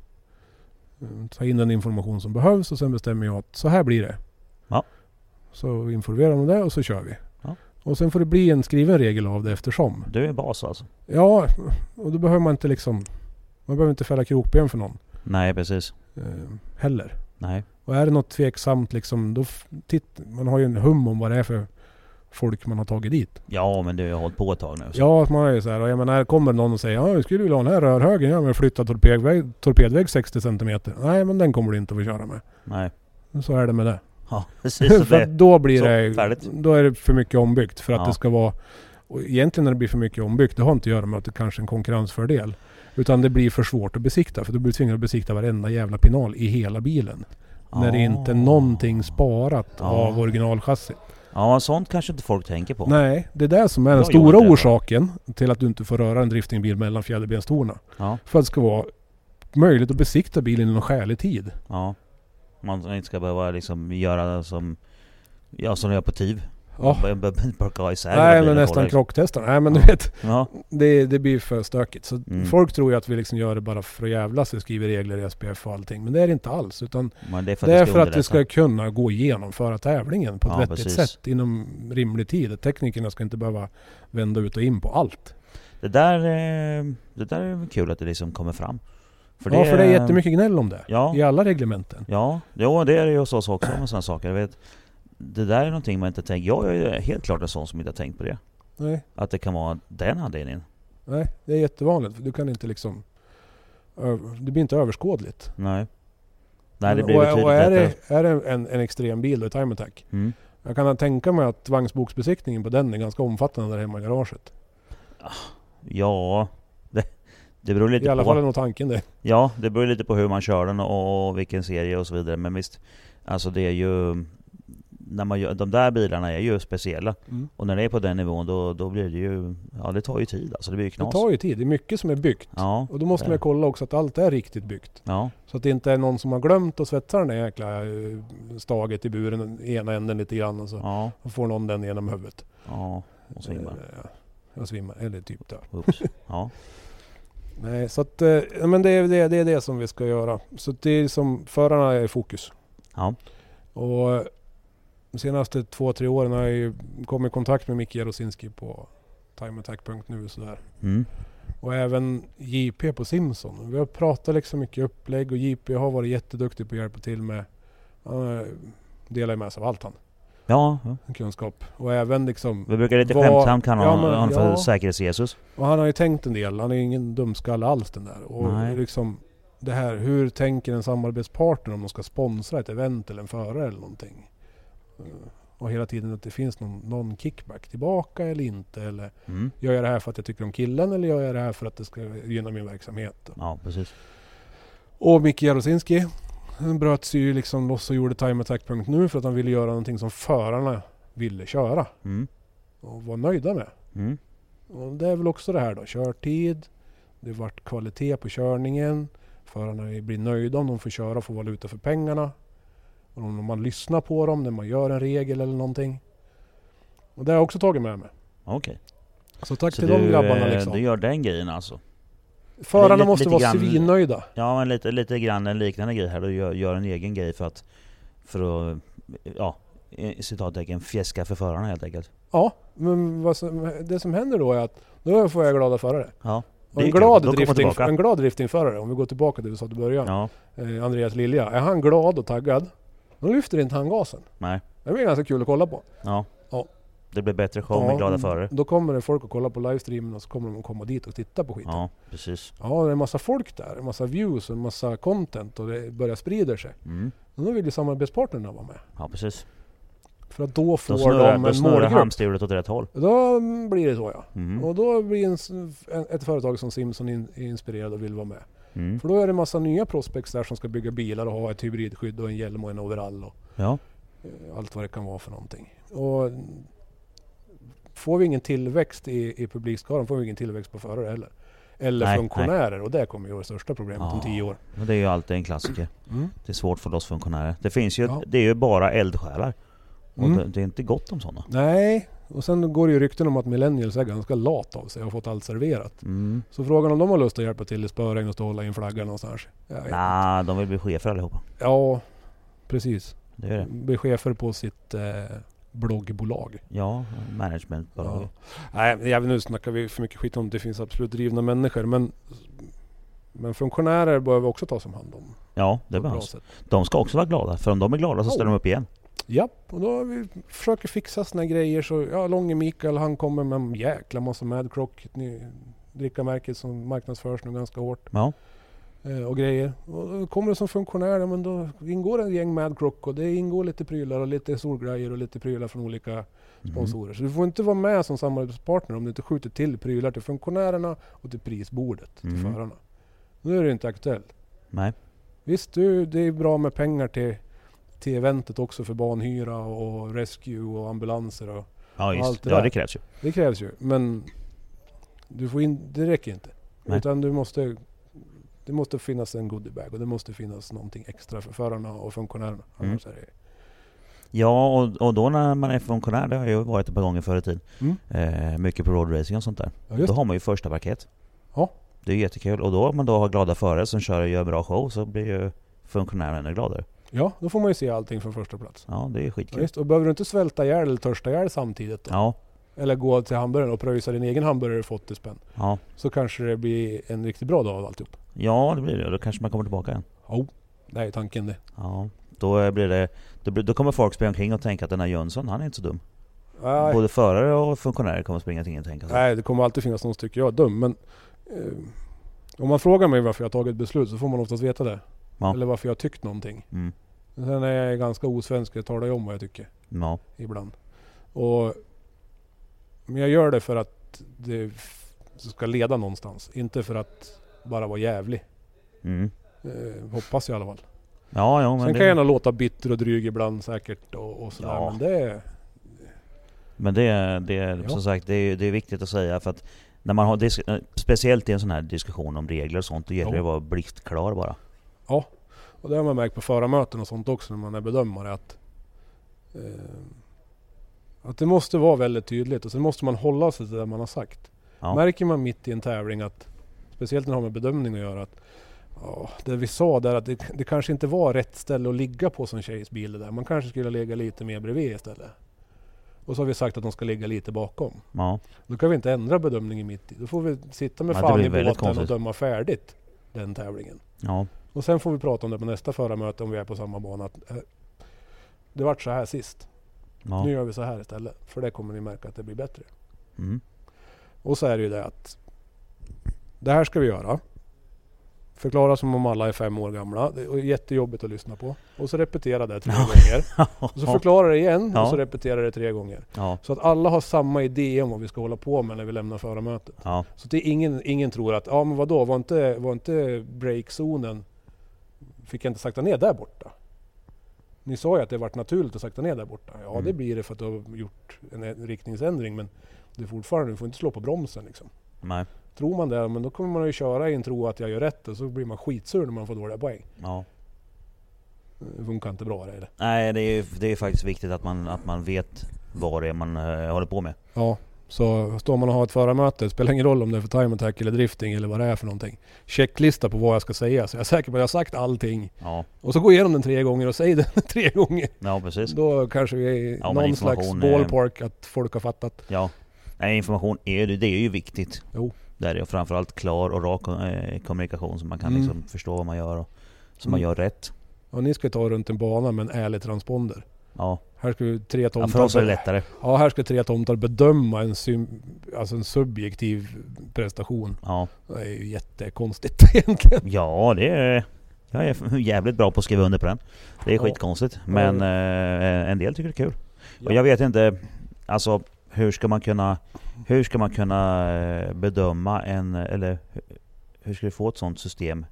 Speaker 6: Eh, ta in den information som behövs och sen bestämmer jag att så här blir det.
Speaker 5: Ja.
Speaker 6: Så informerar de om det och så kör vi.
Speaker 5: Ja.
Speaker 6: Och sen får det bli en skriven regel av det eftersom.
Speaker 5: Du är bas alltså?
Speaker 6: Ja, och då behöver man inte liksom, man behöver inte fälla krokben för någon.
Speaker 5: Nej, precis.
Speaker 6: Eh, heller.
Speaker 5: Nej.
Speaker 6: Och är det något tveksamt liksom, då f- titt, man har ju en hum om vad det är för folk man har tagit dit.
Speaker 5: Ja, men det har hållit på ett tag nu. Så.
Speaker 6: Ja, man är ju så här, och jag menar, kommer någon och säger ja, vi skulle vilja ha den här rörhögen, ja men flytta torpedväg, torpedväg sextio centimeter. Nej, men den kommer du inte att få köra med.
Speaker 5: Nej.
Speaker 6: Så är det med det.
Speaker 5: Ja, precis.
Speaker 6: För att då blir
Speaker 5: så,
Speaker 6: det,
Speaker 5: färdigt.
Speaker 6: då är det för mycket ombyggt för att
Speaker 5: Ja.
Speaker 6: det ska vara, och egentligen när det blir för mycket ombyggt, det har inte att göra med att det kanske är en konkurrensfördel. Utan det blir för svårt att besikta, för då blir du tvingad att besikta varenda jävla pinal i hela bilen.
Speaker 5: Ja.
Speaker 6: När det inte är någonting sparat
Speaker 5: Ja.
Speaker 6: av originalchassit.
Speaker 5: Ja, sånt kanske inte folk tänker på.
Speaker 6: Nej, det är det som är den
Speaker 5: Jag
Speaker 6: stora
Speaker 5: gjorde det.
Speaker 6: orsaken till att du inte får röra en driftingbil mellan fjäderbenstolarna.
Speaker 5: Ja,
Speaker 6: För att det ska vara möjligt att besikta bilen i någon skälig tid.
Speaker 5: ja. Man inte ska behöva liksom göra som, ja, som de gör på T I V.
Speaker 6: Ja.
Speaker 5: Parka isär.
Speaker 6: Nej, men nästan krocktestar. Nej, men
Speaker 5: Ja.
Speaker 6: du vet,
Speaker 5: Ja,
Speaker 6: det, det blir för stökigt. Så
Speaker 5: Mm.
Speaker 6: folk tror ju att vi liksom gör det bara för att jävlas och skriver regler i S P F och allting. Men det är det inte alls. Utan
Speaker 5: men det är för att
Speaker 6: det är
Speaker 5: ska
Speaker 6: för att vi
Speaker 5: underlätta.
Speaker 6: ska kunna gå igenom föra tävlingen på ett
Speaker 5: Ja,
Speaker 6: vettigt
Speaker 5: precis.
Speaker 6: sätt inom rimlig tid. Teknikerna ska inte behöva vända ut och in på allt.
Speaker 5: Det där, eh, det där är kul att det liksom kommer fram. För
Speaker 6: ja, för det är jättemycket gnäll om det.
Speaker 5: Ja.
Speaker 6: I alla reglementen.
Speaker 5: Ja, jo, det är det ju hos oss också med sådana saker. Jag vet, det där är någonting man inte tänker. Jag är helt klart en sån som inte har tänkt på det.
Speaker 6: Nej,
Speaker 5: Att det kan vara den anledningen.
Speaker 6: nej, det är jättevanligt. Du kan inte liksom, öv- det blir inte överskådligt.
Speaker 5: Nej. Nej, det blir
Speaker 6: och,
Speaker 5: betydligt
Speaker 6: och är
Speaker 5: lättare.
Speaker 6: det, är det en, en extrem bil då, time attack.
Speaker 5: Mm.
Speaker 6: Jag kan tänka mig att vagnsboksbesiktningen på den är ganska omfattande där hemma i garaget.
Speaker 5: Ja, det, det beror lite
Speaker 6: I alla
Speaker 5: på.
Speaker 6: fall är nog tanken det.
Speaker 5: Ja, det beror lite på hur man kör den och, och vilken serie och så vidare. Men visst, alltså det är ju, när man gör, de där bilarna är ju speciella.
Speaker 6: Mm.
Speaker 5: Och när det är på den nivån då, då blir det ju, ja det tar ju tid. Alltså det blir ju
Speaker 6: Det
Speaker 5: knas.
Speaker 6: tar ju tid. Det är mycket som är byggt.
Speaker 5: Ja,
Speaker 6: Och då måste
Speaker 5: det.
Speaker 6: man kolla också att allt är riktigt byggt.
Speaker 5: Ja,
Speaker 6: Så att det inte är någon som har glömt att svetsa den där jäkla eh, staget i buren i ena änden lite grann och så
Speaker 5: ja,
Speaker 6: får någon den genom huvudet.
Speaker 5: ja. Och svimmar.
Speaker 6: Eh, Jag svimmar, eller typ där.
Speaker 5: Oops. Ja.
Speaker 6: Nej, så att, eh, men det är det, det är det som vi ska göra. Så att det är som förarna är i fokus.
Speaker 5: Ja.
Speaker 6: Och de senaste två, tre åren har jag ju kommit i kontakt med Micke Jarosinski på timeattack punkt nu och sådär.
Speaker 5: Mm.
Speaker 6: Och även J P på Simson. Vi har pratat liksom mycket upplägg och J P har varit jätteduktig på att hjälpa till med, uh, delar med sig av allt han.
Speaker 5: Ja, ja.
Speaker 6: Kunskap. Och även liksom,
Speaker 5: Vi brukar lite
Speaker 6: Vad-
Speaker 5: skämtsamt kan
Speaker 6: ja,
Speaker 5: ha
Speaker 6: men-
Speaker 5: honom för
Speaker 6: ja.
Speaker 5: säkerhets-Jesus.
Speaker 6: och han har ju tänkt en del. Han är ingen dumskalle alls den där. Och
Speaker 5: Nej.
Speaker 6: liksom det här, hur tänker en samarbetspartner om de ska sponsra ett event eller en förare eller någonting? Uh, Och hela tiden att det finns någon, någon kickback tillbaka eller inte. Eller
Speaker 5: Mm.
Speaker 6: gör jag det här för att jag tycker om killen eller gör jag det här för att det ska gynna min verksamhet?
Speaker 5: Ja, precis.
Speaker 6: Och Micke Jarosinski, han bröt sig ju liksom loss och gjorde timeattack punkt nu för att han ville göra någonting som förarna ville köra.
Speaker 5: Mm.
Speaker 6: Och var nöjda med.
Speaker 5: Mm.
Speaker 6: Och det är väl också det här då. Körtid. Det har varit kvalitet på körningen. Förarna blir nöjda om de får köra och få valuta för pengarna. Och om man lyssnar på dem när man gör en regel eller någonting. Och det har jag också tagit med mig.
Speaker 5: Okej.
Speaker 6: Så tack
Speaker 5: Så
Speaker 6: till
Speaker 5: du,
Speaker 6: de grabbarna
Speaker 5: eh,
Speaker 6: liksom.
Speaker 5: du gör den grejen alltså?
Speaker 6: Förarna
Speaker 5: lite-
Speaker 6: måste
Speaker 5: lite
Speaker 6: vara
Speaker 5: grann-
Speaker 6: svinnöjda.
Speaker 5: Ja, men lite, lite grann en liknande grej här. Du gör, gör en egen grej för att, för att, ja, i citattecken, fjäska för förarna helt enkelt.
Speaker 6: Ja, men vad som, det som händer då är att då får jag glada förare.
Speaker 5: Ja.
Speaker 6: Och
Speaker 5: är
Speaker 6: en
Speaker 5: kul.
Speaker 6: glad,
Speaker 5: Då kommer
Speaker 6: drifting,
Speaker 5: tillbaka.
Speaker 6: en glad driftingförare, om vi går tillbaka till det vi sa till början.
Speaker 5: Ja,
Speaker 6: Eh, Andreas Lilja, är han glad och taggad, då lyfter inte han gasen.
Speaker 5: nej.
Speaker 6: Det blir ganska kul att kolla på.
Speaker 5: Ja.
Speaker 6: Ja.
Speaker 5: Det blir bättre show
Speaker 6: Ja,
Speaker 5: med glada förare.
Speaker 6: Då kommer det folk att kolla på livestreamen och så kommer de att komma dit och titta på skiten.
Speaker 5: Ja, precis.
Speaker 6: Ja, det är en massa folk där, en massa views och en massa content och det börjar sprida sig.
Speaker 5: Mm.
Speaker 6: Och då vill ju samarbetspartnerna vara med.
Speaker 5: Ja, precis.
Speaker 6: För att då får
Speaker 5: Då snurrar,
Speaker 6: de
Speaker 5: då
Speaker 6: en
Speaker 5: snurrar
Speaker 6: målgrupp.
Speaker 5: hamsterhjulet åt rätt håll.
Speaker 6: Då blir det så, ja.
Speaker 5: Mm.
Speaker 6: Och då blir en, en, ett företag som Simson in, är inspirerad och vill vara med.
Speaker 5: Mm.
Speaker 6: För då är det en massa nya prospects där som ska bygga bilar och ha ett hybridskydd och en hjälm och en overall och
Speaker 5: Ja.
Speaker 6: eh, allt vad det kan vara för någonting. Och får vi ingen tillväxt i, i publikskaran får vi ingen tillväxt på förare heller. Eller
Speaker 5: Nej,
Speaker 6: funktionärer och det kommer ju vara det största problemet
Speaker 5: Ja.
Speaker 6: om tio år.
Speaker 5: Men det är ju alltid en klassiker.
Speaker 6: Mm.
Speaker 5: Det är svårt för loss funktionärer. Det finns ju,
Speaker 6: Ja.
Speaker 5: det är ju bara eldsjälar. Och
Speaker 6: Mm.
Speaker 5: det, det är inte gott om sådana.
Speaker 6: Nej, och sen går det ju rykten om att millennials är ganska lat av sig och har fått allt serverat.
Speaker 5: Mm.
Speaker 6: Så frågan om de har lust att hjälpa till i spöregn och stå och hålla in flaggan någonstans. Jag vet
Speaker 5: Nej, de vill bli chefer allihopa.
Speaker 6: inte. Ja, precis.
Speaker 5: Det är det.
Speaker 6: Bli chefer på sitt eh, bloggbolag.
Speaker 5: Ja, managementbolag.
Speaker 6: Ja. Nej, även nu snackar vi för mycket skit om det finns absolut drivna människor. Men, men funktionärer behöver också tas om hand om.
Speaker 5: Ja, det
Speaker 6: på ett bra
Speaker 5: behövs.
Speaker 6: sätt.
Speaker 5: De ska också vara glada. För om de är glada så ställer
Speaker 6: Ja.
Speaker 5: de upp igen.
Speaker 6: Ja, och då har vi försöker fixa såna grejer. Så ja, Långe Mikael, han kommer med en jäkla massa Madcrock. Ett ny drickamärke som marknadsförs nu ganska hårt.
Speaker 5: Ja.
Speaker 6: Eh, och grejer. Och då kommer det som funktionär, ja, men då ingår en gäng Madcrock och det ingår lite prylar och lite solgrejer och lite prylar från olika sponsorer. Så du får inte vara med som samarbetspartner om du inte skjuter till prylar till funktionärerna och till prisbordet till
Speaker 5: Mm.
Speaker 6: förarna. Nu är det inte aktuellt.
Speaker 5: Nej.
Speaker 6: Visst, du, det är bra med pengar till, till eventet också för banhyra och rescue och ambulanser. Och
Speaker 5: Ja, just.
Speaker 6: Allt det
Speaker 5: Ja,
Speaker 6: där.
Speaker 5: det krävs ju.
Speaker 6: det krävs ju, men du får in, det räcker inte.
Speaker 5: Nej.
Speaker 6: Utan du måste, det måste finnas en goodiebag och det måste finnas någonting extra för förarna och funktionärerna.
Speaker 5: Mm.
Speaker 6: Annars är det,
Speaker 5: Ja, och, och då när man är funktionär, det har ju varit ett par gånger förr i tiden.
Speaker 6: Mm.
Speaker 5: Eh, mycket på roadracing och sånt där.
Speaker 6: Ja, just
Speaker 5: Då
Speaker 6: det.
Speaker 5: har man ju första paket.
Speaker 6: Ja.
Speaker 5: Det är jättekul. Och då om man då har glada förare som kör och gör bra show så blir ju funktionären ännu gladare.
Speaker 6: Ja, då får man ju se allting från första plats.
Speaker 5: Ja, det är
Speaker 6: Ja,
Speaker 5: skitkul.
Speaker 6: just, och behöver du inte svälta ihjäl eller törsta ihjäl samtidigt då?
Speaker 5: Ja,
Speaker 6: Eller gå till hamburgaren och pröjsa din egen hamburgare du fått i spänn.
Speaker 5: ja.
Speaker 6: Så kanske det blir en riktigt bra dag av alltihop.
Speaker 5: Ja, det blir det. Då kanske man kommer tillbaka igen.
Speaker 6: Jo, det är tanken det.
Speaker 5: Ja, då blir det... Då, blir, då kommer folk springa omkring och tänka att den här Jönsson, han är inte så dum.
Speaker 6: Nej.
Speaker 5: Både förare och funktionärer kommer springa omkring och tänka så.
Speaker 6: Nej, det kommer alltid finnas någon som tycker jag är dum. Men eh, om man frågar mig varför jag har tagit ett beslut så får man oftast veta det.
Speaker 5: Ja.
Speaker 6: Eller varför jag har tyckt någonting.
Speaker 5: Mm.
Speaker 6: Sen är jag ganska osvensk, jag talar ju om vad jag tycker
Speaker 5: Ja.
Speaker 6: ibland. Och, men jag gör det för att det f- ska leda någonstans. Inte för att bara vara jävlig.
Speaker 5: Mm.
Speaker 6: Eh, hoppas jag i alla fall.
Speaker 5: Ja, ja, men
Speaker 6: Sen
Speaker 5: det,
Speaker 6: kan jag gärna låta bitter och dryg ibland säkert och, och sådär.
Speaker 5: Ja.
Speaker 6: Men det är...
Speaker 5: men det, är- det, är
Speaker 6: Ja.
Speaker 5: som sagt, det är, det är viktigt att säga för att när man har, dis- speciellt i en sån här diskussion om regler och sånt, då gäller
Speaker 6: Ja.
Speaker 5: det att vara blixtklar bara.
Speaker 6: Ja, och det har man märkt på förarmöten och sånt också när man är bedömare att eh, att det måste vara väldigt tydligt och sen måste man hålla sig till det man har sagt.
Speaker 5: Ja.
Speaker 6: Märker man mitt i en tävling att, speciellt när det har med bedömning att göra, att ja, det vi sa där att det, det kanske inte var rätt ställe att ligga på som tjejs bil det där. Man kanske skulle lägga lite mer bredvid istället. Och så har vi sagt att de ska ligga lite bakom.
Speaker 5: Ja.
Speaker 6: Då kan vi inte ändra bedömningen mitt i. Då får vi sitta med
Speaker 5: Ja, det
Speaker 6: fan
Speaker 5: blir
Speaker 6: i
Speaker 5: väldigt
Speaker 6: båten och
Speaker 5: konstigt.
Speaker 6: döma färdigt den tävlingen.
Speaker 5: Ja.
Speaker 6: Och sen får vi prata om det på nästa förarmöte om vi är på samma bana. Att, eh, det vart så här sist.
Speaker 5: Ja.
Speaker 6: Nu gör vi så här istället. För det kommer ni märka att det blir bättre.
Speaker 5: Mm.
Speaker 6: Och så är det ju det att det här ska vi göra. Förklara som om alla är fem år gamla. Det är jättejobbigt att lyssna på. Och så repetera det tre gånger. Och så förklara det igen
Speaker 5: Ja.
Speaker 6: och så repetera det tre gånger.
Speaker 5: Ja.
Speaker 6: Så att alla har samma idé om vad vi ska hålla på med när vi lämnar förarmötet.
Speaker 5: Ja.
Speaker 6: Så det är ingen, ingen tror att, ja men vadå, var inte, var inte breakzonen, fick jag inte sakta ner där borta? Ni sa ju att det varit naturligt att sakta ner där borta. Ja,
Speaker 5: Mm.
Speaker 6: det blir det för att du har gjort en riktningsändring, men det är fortfarande, du får inte slå på bromsen liksom.
Speaker 5: Nej.
Speaker 6: Tror man det, men då kommer man ju köra i en tro att jag gör rätt och så blir man skitsur när man får dåliga poäng.
Speaker 5: Ja.
Speaker 6: Det funkar inte bra det eller?
Speaker 5: Nej, det är ju det är faktiskt viktigt att man, att man vet vad det är man uh, håller på med.
Speaker 6: Ja, så står man och har ett förarmöte, det spelar ingen roll om det är för time attack eller drifting eller vad det är för någonting. Checklista på vad jag ska säga, så jag är säker på att jag har sagt allting.
Speaker 5: Ja,
Speaker 6: Och så gå igenom den tre gånger och säg den tre gånger.
Speaker 5: ja precis.
Speaker 6: Då kanske vi är i
Speaker 5: Ja, men
Speaker 6: någon slags
Speaker 5: information är-
Speaker 6: ballpark att folk har fattat.
Speaker 5: Ja. Nej, information är, det är ju viktigt.
Speaker 6: Jo.
Speaker 5: Det är det, och framförallt klar och rak eh, kommunikation så man kan
Speaker 6: Mm.
Speaker 5: liksom förstå vad man gör och så
Speaker 6: Mm.
Speaker 5: man gör rätt.
Speaker 6: Och ni ska ta runt en bana med en ärlig transponder.
Speaker 5: Ja.
Speaker 6: Här ska tre tomtar...
Speaker 5: Ja, för oss är det lättare.
Speaker 6: Ja, här ska tre tomtar bedöma en, sym, alltså en subjektiv prestation.
Speaker 5: Ja.
Speaker 6: Det är ju jättekonstigt egentligen.
Speaker 5: Ja, det är... Jag är jävligt bra på att skriva under på den. Det är
Speaker 6: ja.
Speaker 5: skitkonstigt. Men eh, en del tycker det är kul.
Speaker 6: Ja.
Speaker 5: Och jag vet inte... Alltså, hur ska man kunna... Hur ska man kunna bedöma en... Eller hur ska du få ett sånt system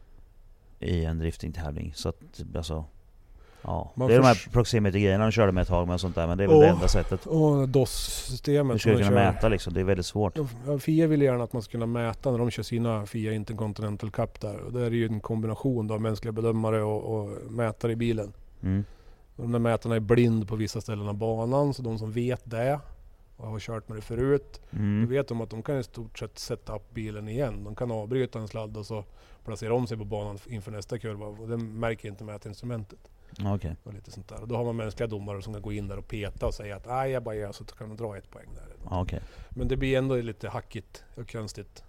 Speaker 5: i en driftingtävling? Så att, alltså... Ja,
Speaker 6: Man
Speaker 5: det är
Speaker 6: förs-
Speaker 5: de här proximity-grejerna de körde med ett tag med och sånt där, men det är väl
Speaker 6: oh,
Speaker 5: det enda sättet.
Speaker 6: Och D O S-systemet.
Speaker 5: Hur ska du kunna mäta liksom? Det är väldigt svårt.
Speaker 6: Ja, F I A vill gärna att man ska kunna mäta när de kör sina F I A Intercontinental Cup där. Och det är ju en kombination av mänskliga bedömare och, och mätare i bilen.
Speaker 5: Mm.
Speaker 6: De där mätarna är blind på vissa ställen av banan, så de som vet det och har kört med det förut,
Speaker 5: Mm.
Speaker 6: då vet de att de kan i stort sett sätta upp bilen igen. De kan avbryta en sladd och så placera om sig på banan inför nästa kurva, och det märker inte mätinstrumentet.
Speaker 5: Okej. Okay.
Speaker 6: Och lite sånt där. Och då har man mänskliga domare som kan gå in där och peta och säga att nej, jag bara gör så kan de dra ett poäng där.
Speaker 5: Okay.
Speaker 6: Men det blir ändå lite hackigt och konstigt.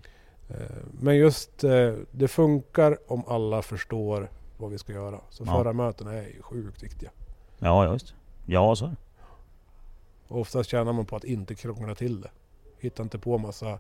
Speaker 6: Men just det funkar om alla förstår vad vi ska göra. Så
Speaker 5: ja.
Speaker 6: förarmötena är ju sjukt viktiga.
Speaker 5: Ja, just. Ja, så.
Speaker 6: Och oftast tjänar man på att inte krångla till det. Hitta inte på massa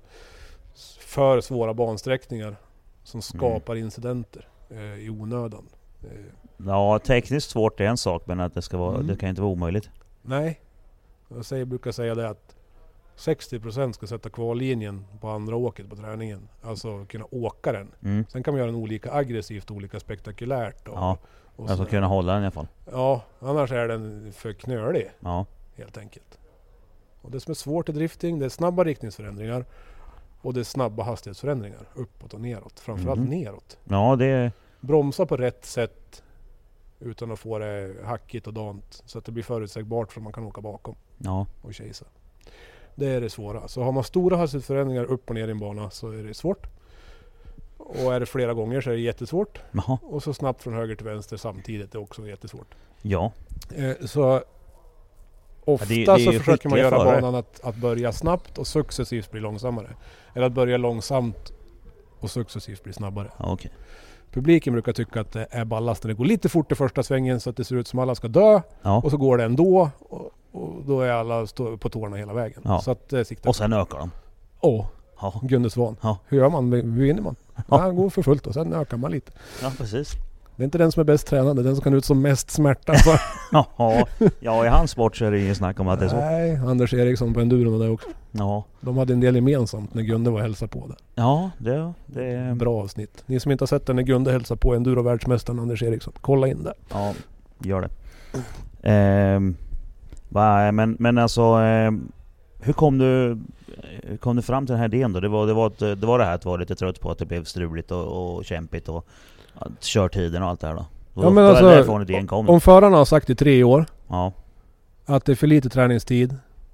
Speaker 6: för svåra bansträckningar som skapar mm. incidenter eh, i onödan. Eh.
Speaker 5: Ja, tekniskt svårt är en sak, men att det ska vara,
Speaker 6: Mm.
Speaker 5: det kan inte vara omöjligt.
Speaker 6: Nej. Jag säger, brukar säga det att sextio procent ska sätta kvallinjen på andra åket på träningen. Alltså kunna åka den.
Speaker 5: Mm.
Speaker 6: Sen kan man göra den olika aggressivt, olika spektakulärt. Och,
Speaker 5: ja,
Speaker 6: och
Speaker 5: alltså kunna hålla den i alla fall.
Speaker 6: Ja, annars är den för knölig.
Speaker 5: Ja.
Speaker 6: Helt enkelt. Och det som är svårt i drifting, det är snabba riktningsförändringar. Och det är snabba hastighetsförändringar. Uppåt och neråt. Framförallt
Speaker 5: Mm.
Speaker 6: neråt.
Speaker 5: Ja, det...
Speaker 6: Bromsa på rätt sätt utan att få det hackigt och dant. Så att det blir förutsägbart så man kan åka bakom
Speaker 5: Ja.
Speaker 6: och kejsa. Det är det svåra. Så har man stora hastighetsförändringar upp och ner i en bana så är det svårt. Och är det flera gånger så är det jättesvårt.
Speaker 5: Jaha.
Speaker 6: Och så snabbt från höger till vänster samtidigt är också jättesvårt.
Speaker 5: Ja.
Speaker 6: Eh, så ofta
Speaker 5: ja, det, det
Speaker 6: så försöker man göra
Speaker 5: förare.
Speaker 6: banan att, att börja snabbt och successivt bli långsammare. Eller att börja långsamt och successivt bli snabbare.
Speaker 5: Ja, okay.
Speaker 6: Publiken brukar tycka att det är ballast när det går lite fort i första svängen så att det ser ut som alla ska dö.
Speaker 5: Ja.
Speaker 6: Och så går det ändå. Och, och då är alla stå på tårna hela vägen.
Speaker 5: Ja.
Speaker 6: Så att, eh,
Speaker 5: och sen ökar de.
Speaker 6: Åh,
Speaker 5: ja.
Speaker 6: Gunde Svan.
Speaker 5: Ja.
Speaker 6: Hur gör man? Hur vinner man?
Speaker 5: Ja.
Speaker 6: Han går för fullt och sen ökar man lite.
Speaker 5: Ja, precis.
Speaker 6: Det är inte den som är bäst tränad, det är den som kan ut som mest smärta.
Speaker 5: ja, ja, i hans sport så är det ingen snack om att det är så.
Speaker 6: Nej, Anders Eriksson på enduron och det också.
Speaker 5: Ja.
Speaker 6: De hade en del gemensamt när Gunde var hälsa på där.
Speaker 5: Ja, det, det är...
Speaker 6: Bra avsnitt. Ni som inte har sett den när Gunde hälsar på enduro-världsmästaren Anders Eriksson, kolla in det.
Speaker 5: Ja, gör det. Ehm, va, men, men alltså, ehm, hur kom du hur kom du fram till den här idén då? Det var det, var ett, det, var det här att du var lite trött på att det blev struligt och, och kämpigt och ja, körtiden och allt det här då? då
Speaker 6: ja, men
Speaker 5: då
Speaker 6: alltså,
Speaker 5: därifrån idén kom.
Speaker 6: Om förarna har sagt i tre år
Speaker 5: ja.
Speaker 6: att det är för lite träningstid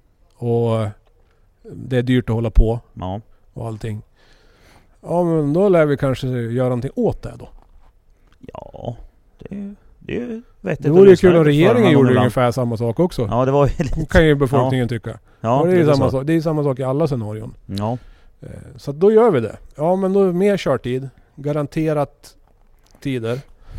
Speaker 6: och det är dyrt att hålla på
Speaker 5: ja.
Speaker 6: och allting. Ja, men då lär vi kanske göra någonting åt det då.
Speaker 5: Ja, det, det är ju vettigt.
Speaker 6: Det vore ju kul om regeringen gjorde ungefär samma sak också.
Speaker 5: Ja, det var ju lite...
Speaker 6: kan ju befolkningen
Speaker 5: ja.
Speaker 6: tycka.
Speaker 5: Ja,
Speaker 6: och det är ju
Speaker 5: det
Speaker 6: samma
Speaker 5: så.
Speaker 6: sak. Det är samma sak i alla scenarion.
Speaker 5: Ja.
Speaker 6: Så då gör vi det. Ja, men då mer körtid. Garanterat tider.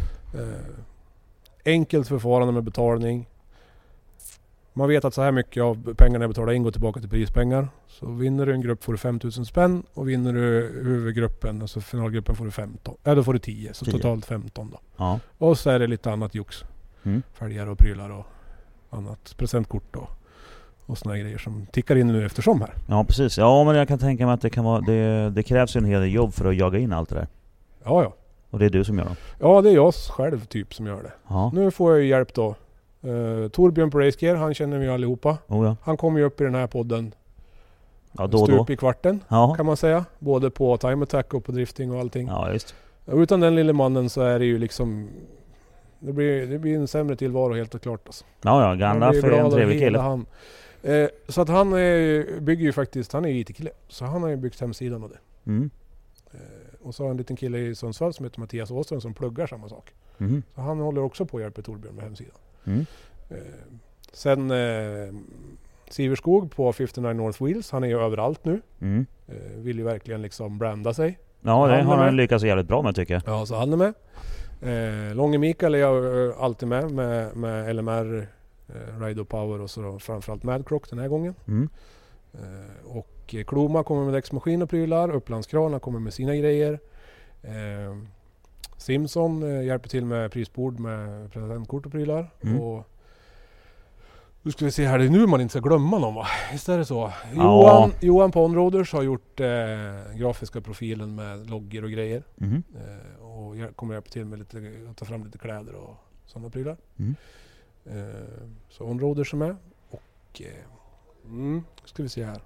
Speaker 6: Enkelt förfarande med betalning. Man vet att så här mycket av pengarna jag betalar in går tillbaka till prispengar. Så vinner du en grupp får du fem tusen spänn. Och vinner du huvudgruppen, alltså finalgruppen, får du femton. Ja, då får du tio. Så
Speaker 5: tio.
Speaker 6: totalt femton då.
Speaker 5: Ja.
Speaker 6: Och så är det lite annat jox.
Speaker 5: Mm.
Speaker 6: Fälgar och prylar och annat. Presentkort och, och såna grejer som tickar in nu eftersom här.
Speaker 5: Ja, precis. Ja, men jag kan tänka mig att det kan vara det, det krävs en hel del jobb för att jaga in allt det där.
Speaker 6: Ja, ja.
Speaker 5: Och det är du som gör det?
Speaker 6: Ja, det är jag själv typ som gör det.
Speaker 5: Ja.
Speaker 6: Nu får jag ju hjälp då. Uh, Torbjörn på Racegear, han känner vi allihopa.
Speaker 5: Oh, ja.
Speaker 6: Han kommer ju upp i den här podden
Speaker 5: ja, då,
Speaker 6: stup
Speaker 5: då.
Speaker 6: i kvarten
Speaker 5: Ja.
Speaker 6: kan man säga. Både på time attack och på drifting och allting.
Speaker 5: Ja, just.
Speaker 6: Utan den lille mannen så är det ju liksom... Det blir, det blir en sämre tillvaro helt och klart. Alltså.
Speaker 5: Ja, ja. Gandalf är en trevlig kille.
Speaker 6: Han. Eh, så att han är, bygger ju faktiskt... Han är ju I T-kille. Så han har ju byggt hemsidan av det.
Speaker 5: Mm.
Speaker 6: Eh, och så har en liten kille i Sundsvall som heter Mattias Åström som pluggar samma sak.
Speaker 5: Mm.
Speaker 6: Så han håller också på att hjälpa Torbjörn med hemsidan.
Speaker 5: Mm.
Speaker 6: Eh, sen eh, Siverskog på femtionio North Wheels. Han är ju överallt nu.
Speaker 5: Mm.
Speaker 6: Eh, vill ju verkligen liksom branda sig.
Speaker 5: Ja, det
Speaker 6: han
Speaker 5: har
Speaker 6: med.
Speaker 5: han lyckats jävligt bra med tycker jag.
Speaker 6: Ja, så han är med. Eh, Långe Mikael är jag eh, alltid med med, med L M R, eh, Ride och Power och så då, framförallt Madcrock den här gången.
Speaker 5: Mm.
Speaker 6: Eh, och Kloma kommer med däcksmaskin och prylar, Upplandskrana kommer med sina grejer. Eh, Simson eh, hjälper till med prisbord med presentkort och prylar.
Speaker 5: Mm.
Speaker 6: Och nu ska vi se här, det är nu man inte ska glömma någon va? Visst är det så?
Speaker 5: Ja.
Speaker 6: Johan, Johan på Onroaders har gjort eh, grafiska profilen med loggor och grejer.
Speaker 5: Mm.
Speaker 6: Eh, och jag kommer hjälpa till med lite, att ta fram lite kläder och sådana prylar.
Speaker 5: Mm.
Speaker 6: Eh, så Onroaders är med. Och eh, mm, ska vi se här.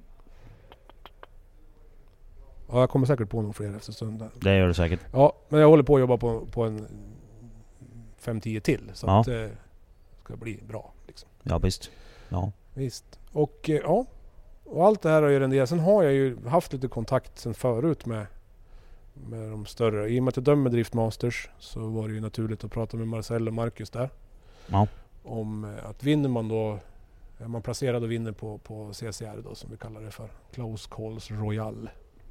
Speaker 6: Ja, jag kommer säkert på någon fler efter stunden.
Speaker 5: Det gör du säkert.
Speaker 6: Ja, men jag håller på att jobba på, på en fem tio till. Så
Speaker 5: Ja.
Speaker 6: att det ska bli bra. Liksom.
Speaker 5: Ja, visst. Ja.
Speaker 6: Visst. Och eh, ja, och allt det här har ju renderat. Sen har jag ju haft lite kontakt sen förut med, med de större. I och med att jag dömer Driftmasters så var det ju naturligt att prata med Marcel och Marcus där.
Speaker 5: Ja.
Speaker 6: Om eh, att vinner man då, är man placerad och vinner på, på C C R då som vi kallar det för. Close Calls Royal.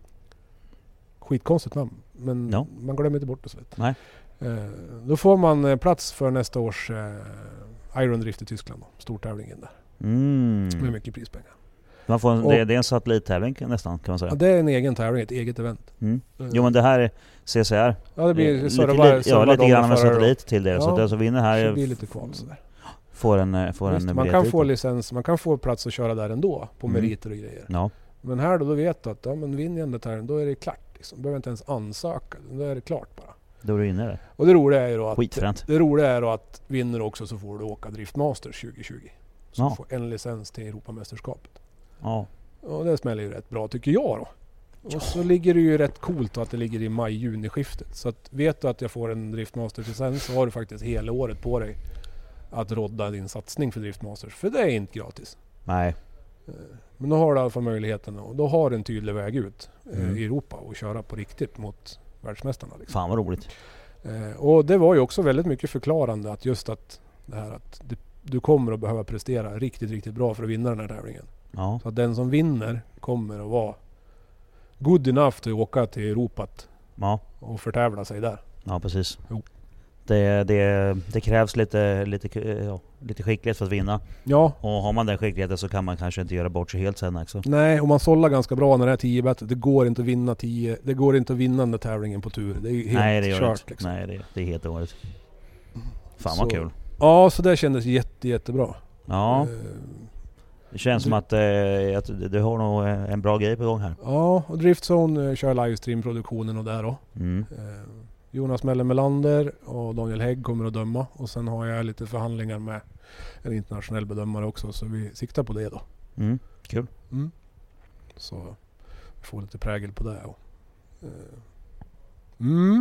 Speaker 6: Skitkonstigt namn, men
Speaker 5: Ja.
Speaker 6: man glömmer inte bort det så lätt.
Speaker 5: Nej.
Speaker 6: Eh, då får man eh, plats för nästa års eh, Iron Drift i Tyskland då. Stortävlingen där.
Speaker 5: Mm.
Speaker 6: Med mycket prispengar.
Speaker 5: Man får en,
Speaker 6: Och-
Speaker 5: det, det är en satellittävling nästan kan man säga.
Speaker 6: Ja, det är en egen tävling, ett eget event.
Speaker 5: Mm.
Speaker 6: Eh,
Speaker 5: Jo men det här är C C R.
Speaker 6: ja, det blir
Speaker 5: lite,
Speaker 6: servar,
Speaker 5: lite, ja, lite grann med
Speaker 6: servar
Speaker 5: satellit till det.
Speaker 6: Ja,
Speaker 5: Så att den som vinner
Speaker 6: och-
Speaker 5: här
Speaker 6: så
Speaker 5: är-
Speaker 6: blir lite kval sådär.
Speaker 5: får en, eh, får
Speaker 6: Visst,
Speaker 5: en
Speaker 6: man
Speaker 5: biljett
Speaker 6: kan
Speaker 5: dit
Speaker 6: få
Speaker 5: då.
Speaker 6: licens, man kan få plats att köra där ändå på
Speaker 5: Mm.
Speaker 6: meriter och grejer.
Speaker 5: Ja.
Speaker 6: Men här då, då vet du att ja, men vinner jag den där tävlingen, då är det klart. Liksom. Du behöver inte ens ansöka, då är det klart bara.
Speaker 5: Då är du inne där.
Speaker 6: Och det roliga är ju då att,
Speaker 5: Skitfränt.
Speaker 6: det roliga är då att vinner också så får du åka Driftmasters tjugo tjugo. Så
Speaker 5: Ja.
Speaker 6: du får en licens till Europamästerskapet.
Speaker 5: Ja.
Speaker 6: Och det smäller ju rätt bra tycker jag då. Och så ligger det ju rätt coolt att det ligger i maj-juni skiftet. Så att vet du att jag får en Driftmasters-licens så har du faktiskt hela året på dig att rodda din satsning för Driftmasters. För det är inte gratis.
Speaker 5: Nej.
Speaker 6: Men då har du i alla fall möjligheten och då har du en tydlig väg ut eh,
Speaker 5: Mm.
Speaker 6: i Europa och köra på riktigt mot världsmästarna. Liksom.
Speaker 5: Fan vad roligt.
Speaker 6: Eh, och det var ju också väldigt mycket förklarande att just att det här att du, du kommer att behöva prestera riktigt, riktigt bra för att vinna den här tävlingen.
Speaker 5: Ja.
Speaker 6: Så att den som vinner kommer att vara good enough till att åka till Europa
Speaker 5: Ja.
Speaker 6: och förtävla sig där.
Speaker 5: Ja precis.
Speaker 6: Jo.
Speaker 5: Det, det, det krävs lite, lite, ja, lite skicklighet för att vinna.
Speaker 6: Ja,
Speaker 5: Och har man den skickligheten så kan man kanske inte göra bort sig helt sen också.
Speaker 6: nej, och man sållar ganska bra när det är tio bättre. Det går inte att vinna tio, det går inte att vinna den där tävlingen på tur. Det är ju helt
Speaker 5: Nej det gör det
Speaker 6: kört
Speaker 5: inte.
Speaker 6: liksom.
Speaker 5: Nej det, det är helt dåligt. Fan vad
Speaker 6: Så-
Speaker 5: kul.
Speaker 6: Ja, så det kändes jätte, jättebra.
Speaker 5: Ja.
Speaker 6: Eh,
Speaker 5: Det känns som att, eh, att du, du har nog eh, en bra grej på gång här.
Speaker 6: Ja, och Driftzone eh, kör livestream-produktionen och där då.
Speaker 5: Mm.
Speaker 6: Eh, Jonas Melle-Melander och Daniel Hägg kommer att döma. Och sen har jag lite förhandlingar med en internationell bedömare också. Så vi siktar på det då.
Speaker 5: Mm. Kul.
Speaker 6: Mm. Så vi får lite prägel på det. Och, eh, mm.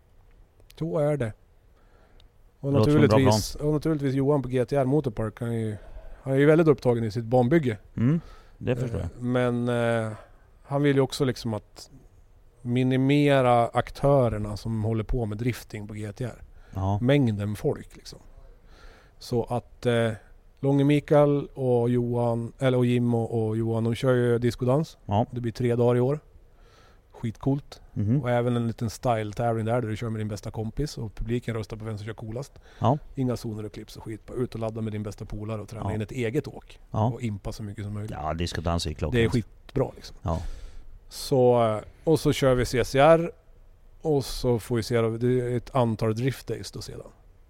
Speaker 6: Så är det. Och
Speaker 5: Det låter som en bra
Speaker 6: naturligtvis, och naturligtvis Johan på G T R Motorpark. Han är ju, han är ju väldigt upptagen i sitt banbygge.
Speaker 5: Mm. Det förstår jag.
Speaker 6: Eh, Men eh, han vill ju också liksom att minimera aktörerna som håller på med drifting på G T R.
Speaker 5: Ja.
Speaker 6: Mängden folk liksom. Så att eh, Långe Mikael och Johan, eller och Jim och, och Johan, de kör ju diskodans.
Speaker 5: Ja.
Speaker 6: Det blir tre dagar i år. Skitcoolt.
Speaker 5: Mhm.
Speaker 6: Och även en liten style-tävling där, där du kör med din bästa kompis och publiken röstar på vem som kör coolast.
Speaker 5: Ja.
Speaker 6: Inga zoner och clips och skit. Bara ut och ladda med din bästa polare och träna
Speaker 5: Ja.
Speaker 6: in ett eget åk.
Speaker 5: Ja.
Speaker 6: Och impa så mycket som möjligt.
Speaker 5: Ja, diskodans är ju klockan.
Speaker 6: Det är skitbra liksom.
Speaker 5: Ja.
Speaker 6: Så, och så kör vi C C R och så får vi se, det är ett antal drift days då sedan.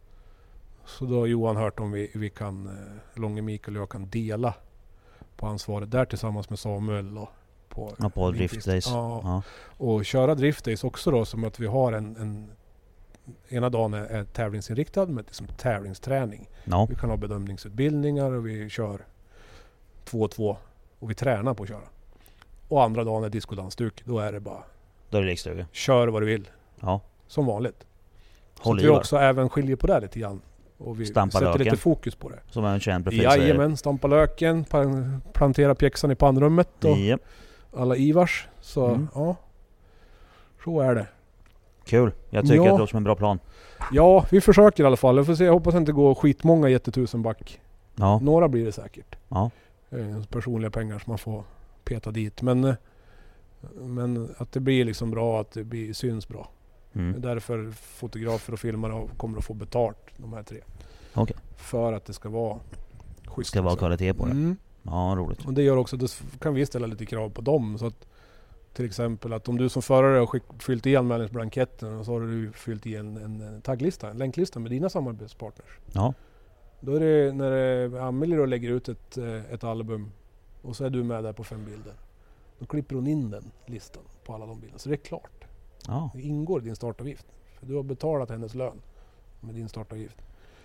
Speaker 6: Så då har Johan hört om vi, vi kan, eh, Långe Mikael och jag kan dela på ansvaret där tillsammans med Samuel då, på,
Speaker 5: Ja, på
Speaker 6: Greenpeace.
Speaker 5: drift days.
Speaker 6: Ja,
Speaker 5: Ja.
Speaker 6: och köra drift days också då som att vi har en, en ena dagen är, är tävlingsinriktad med liksom tävlingsträning.
Speaker 5: Ja.
Speaker 6: Vi kan ha bedömningsutbildningar och vi kör två och två och vi tränar på att köra. Och andra dagen är discodansduk. Då är det bara
Speaker 5: Då är det lekstuga.
Speaker 6: kör vad du vill.
Speaker 5: Ja.
Speaker 6: Som vanligt.
Speaker 5: Håll
Speaker 6: så
Speaker 5: i
Speaker 6: att vi
Speaker 5: var.
Speaker 6: också även skiljer på det lite grann. Och vi
Speaker 5: Stampa
Speaker 6: sätter
Speaker 5: löken.
Speaker 6: lite fokus på det.
Speaker 5: Som en känd profil säger.
Speaker 6: Jajamän, stampa löken, pa- plantera pjäxan i pannrummet och
Speaker 5: Japp.
Speaker 6: alla Ivars. Så
Speaker 5: Mm.
Speaker 6: ja, så är det.
Speaker 5: Kul. Jag tycker
Speaker 6: Ja.
Speaker 5: att det låter som en bra plan.
Speaker 6: Ja, vi försöker i alla fall. Jag får se, jag hoppas inte gå skitmånga jättetusen back.
Speaker 5: Ja.
Speaker 6: Några blir det säkert.
Speaker 5: Ja.
Speaker 6: Eh, personliga pengar som man får peta dit. Men, eh, men att det blir liksom bra, att det blir, syns bra.
Speaker 5: Mm.
Speaker 6: Därför fotografer och filmare kommer att få betalt, de här tre.
Speaker 5: Okay.
Speaker 6: För att det ska vara schysst.
Speaker 5: Ska vara kvalitet på det.
Speaker 6: Mm.
Speaker 5: Ja, roligt.
Speaker 6: Och det gör också, då kan vi ställa lite krav på dem. Så att till exempel att om du som förare har skick, fyllt i anmälningsblanketten och så har du fyllt i en, en, en tagglista, en länklista med dina samarbetspartners.
Speaker 5: Ja.
Speaker 6: Då är det när Amelie då lägger ut ett, ett album och så är du med där på fem bilder. Då klipper hon in den listan på alla de bilderna. Så det är klart.
Speaker 5: Ja.
Speaker 6: Det ingår i din startavgift. För du har betalat hennes lön med din startavgift.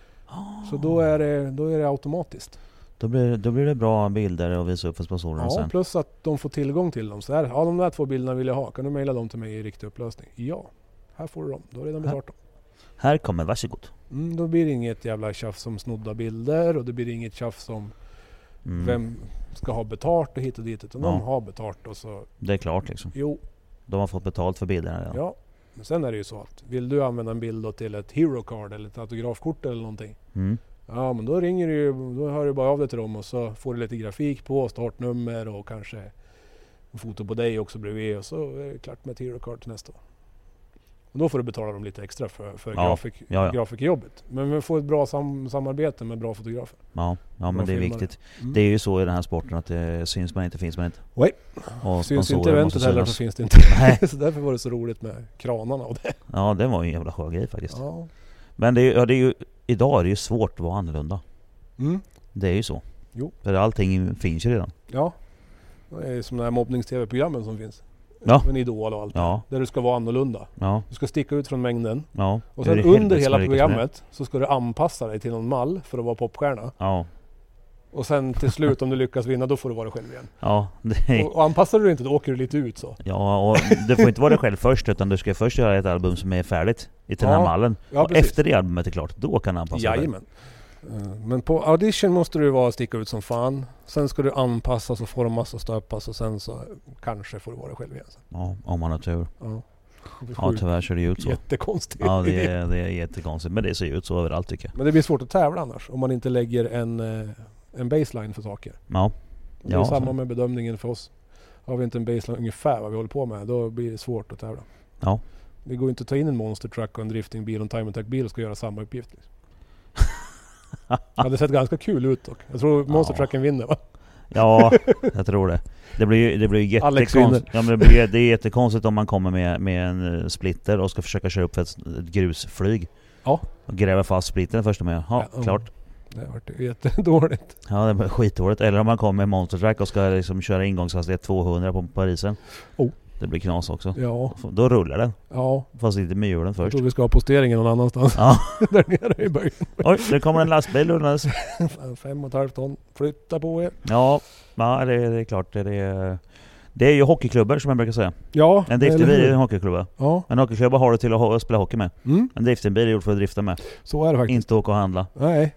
Speaker 5: Oh.
Speaker 6: Så då är, det, då är det automatiskt.
Speaker 5: Då blir, då blir det bra bilder att visa upp för sponsorerna
Speaker 6: Ja,
Speaker 5: sen.
Speaker 6: plus att de får tillgång till dem. Så här, ja, de där två bilderna vill jag ha. Kan du mejla dem till mig i riktig upplösning? Ja, här får du dem. Då har redan betalt dem.
Speaker 5: Här kommer, varsågod.
Speaker 6: Mm, då blir det inget jävla tjafs som snodda bilder och det blir inget tjafs som
Speaker 5: Mm.
Speaker 6: vem ska ha betalt och hit och dit. Utan
Speaker 5: Ja.
Speaker 6: de har betalt och så...
Speaker 5: Det är klart liksom.
Speaker 6: Jo.
Speaker 5: De har fått betalt för bilderna redan.
Speaker 6: Ja. Men sen är det ju så att vill du använda en bild då till ett hero card eller ett autografkort eller någonting.
Speaker 5: Mm.
Speaker 6: Ja, men då ringer du ju, då hör du bara av dig till dem och så får du lite grafik på, startnummer och kanske en foto på dig också bredvid och så är det klart med ett hero card till nästa år. Och då får du betala dem lite extra för, för
Speaker 5: Ja.
Speaker 6: grafik,
Speaker 5: Ja, ja.
Speaker 6: grafikjobbet. Men vi får ett bra sam- samarbete med bra fotografer.
Speaker 5: Ja, ja men
Speaker 6: Bra
Speaker 5: det är
Speaker 6: filmare.
Speaker 5: viktigt.
Speaker 6: Mm.
Speaker 5: Det är ju så i den här sporten att det syns man inte, finns man inte.
Speaker 6: Nej.
Speaker 5: Och
Speaker 6: Syns
Speaker 5: sponsorer
Speaker 6: inte eventet
Speaker 5: måste
Speaker 6: heller
Speaker 5: synas.
Speaker 6: så finns det inte.
Speaker 5: Nej.
Speaker 6: Så därför var det så roligt med kranarna och det.
Speaker 5: Ja, det var ju en jävla skön grej faktiskt.
Speaker 6: Ja.
Speaker 5: Men det är, ja, det är ju, idag är det ju svårt att vara annorlunda.
Speaker 6: Mm.
Speaker 5: Det är ju så.
Speaker 6: Jo.
Speaker 5: För allting finns ju redan.
Speaker 6: Ja. Det är som de här mobbnings-tv-programmen som finns.
Speaker 5: Ja.
Speaker 6: En Idol och allt.
Speaker 5: Ja.
Speaker 6: Där du ska vara annorlunda.
Speaker 5: Ja.
Speaker 6: Du ska sticka ut från mängden.
Speaker 5: Ja.
Speaker 6: Och
Speaker 5: Det är
Speaker 6: sen
Speaker 5: det
Speaker 6: under
Speaker 5: helvetes
Speaker 6: hela
Speaker 5: med lyckas med
Speaker 6: programmet så ska du anpassa dig till någon mall för att vara popstjärna.
Speaker 5: det. Ja.
Speaker 6: Och sen till slut om du lyckas vinna då får du vara dig själv igen.
Speaker 5: Ja. Det är,
Speaker 6: Och, och anpassar du dig inte då åker du lite ut så.
Speaker 5: ja, och du får inte vara dig själv först utan du ska först göra ett album som är färdigt i den här
Speaker 6: Ja.
Speaker 5: mallen.
Speaker 6: Ja,
Speaker 5: och
Speaker 6: precis.
Speaker 5: efter det albumet är klart, då kan du anpassa dig.
Speaker 6: Jajamän. Eh, Men på audition måste du vara sticka ut som fan. Sen ska du anpassas och formas och stöpas och sen så kanske får du vara dig själv igen. Sen.
Speaker 5: Ja, om man har tur.
Speaker 6: Ja. Det är
Speaker 5: Ja,
Speaker 6: sjukt.
Speaker 5: tyvärr ser det ju ut så.
Speaker 6: Jättekonstigt.
Speaker 5: Ja, det är, det är jättekonstigt. Men det ser ju ut så överallt tycker jag.
Speaker 6: Men det blir svårt att tävla annars om man inte lägger en, eh, en baseline för saker.
Speaker 5: Ja.
Speaker 6: Det är
Speaker 5: Ja,
Speaker 6: samma
Speaker 5: så.
Speaker 6: med bedömningen för oss. Har vi inte en baseline ungefär vad vi håller på med, då blir det svårt att tävla.
Speaker 5: Ja.
Speaker 6: Det går inte att ta in en monster truck och en driftingbil och en time attack bil och ska göra samma uppgift. Liksom. Det hade sett ganska kul ut dock. Jag tror monster
Speaker 5: Ja.
Speaker 6: trucken vinner va?
Speaker 5: Ja, jag tror det. Det blir ju det blir ju
Speaker 6: Alex
Speaker 5: jättekonstigt. Ja, men det, blir, det är jättekonstigt om man kommer med, med en eh, splitter och ska försöka köra upp för ett, ett grusflyg.
Speaker 6: Ja.
Speaker 5: Och gräva fast splittern först med. Ja,
Speaker 6: Ja,
Speaker 5: klart.
Speaker 6: Det har varit jättedåligt.
Speaker 5: Ja, det var skitdåligt. Eller om man kommer med Monster Truck och ska liksom köra ingångshastighet tvåhundra på Parisen.
Speaker 6: Oh.
Speaker 5: Det blir knas också.
Speaker 6: Ja,
Speaker 5: Då rullar den.
Speaker 6: ja.
Speaker 5: Fast inte med hjulen
Speaker 6: Jag
Speaker 5: först.
Speaker 6: tror vi ska ha posteringen någon annanstans.
Speaker 5: Ja.
Speaker 6: Där nere i början.
Speaker 5: Oj, det kommer en lastbil rullandes.
Speaker 6: Fem och ett halvt ton. Flytta på er.
Speaker 5: Ja, ja det, det är klart. Det är, det är ju hockeyklubbar som jag brukar säga.
Speaker 6: Ja,
Speaker 5: En driftingbil
Speaker 6: eller
Speaker 5: är
Speaker 6: hur?
Speaker 5: en hockeyklubba.
Speaker 6: Ja,
Speaker 5: En hockeyklubba har du till att ho- spela hockey med.
Speaker 6: mm.
Speaker 5: En driftingbil är gjord för att drifta med.
Speaker 6: Så är det faktiskt.
Speaker 5: Inte åka och handla.
Speaker 6: Nej.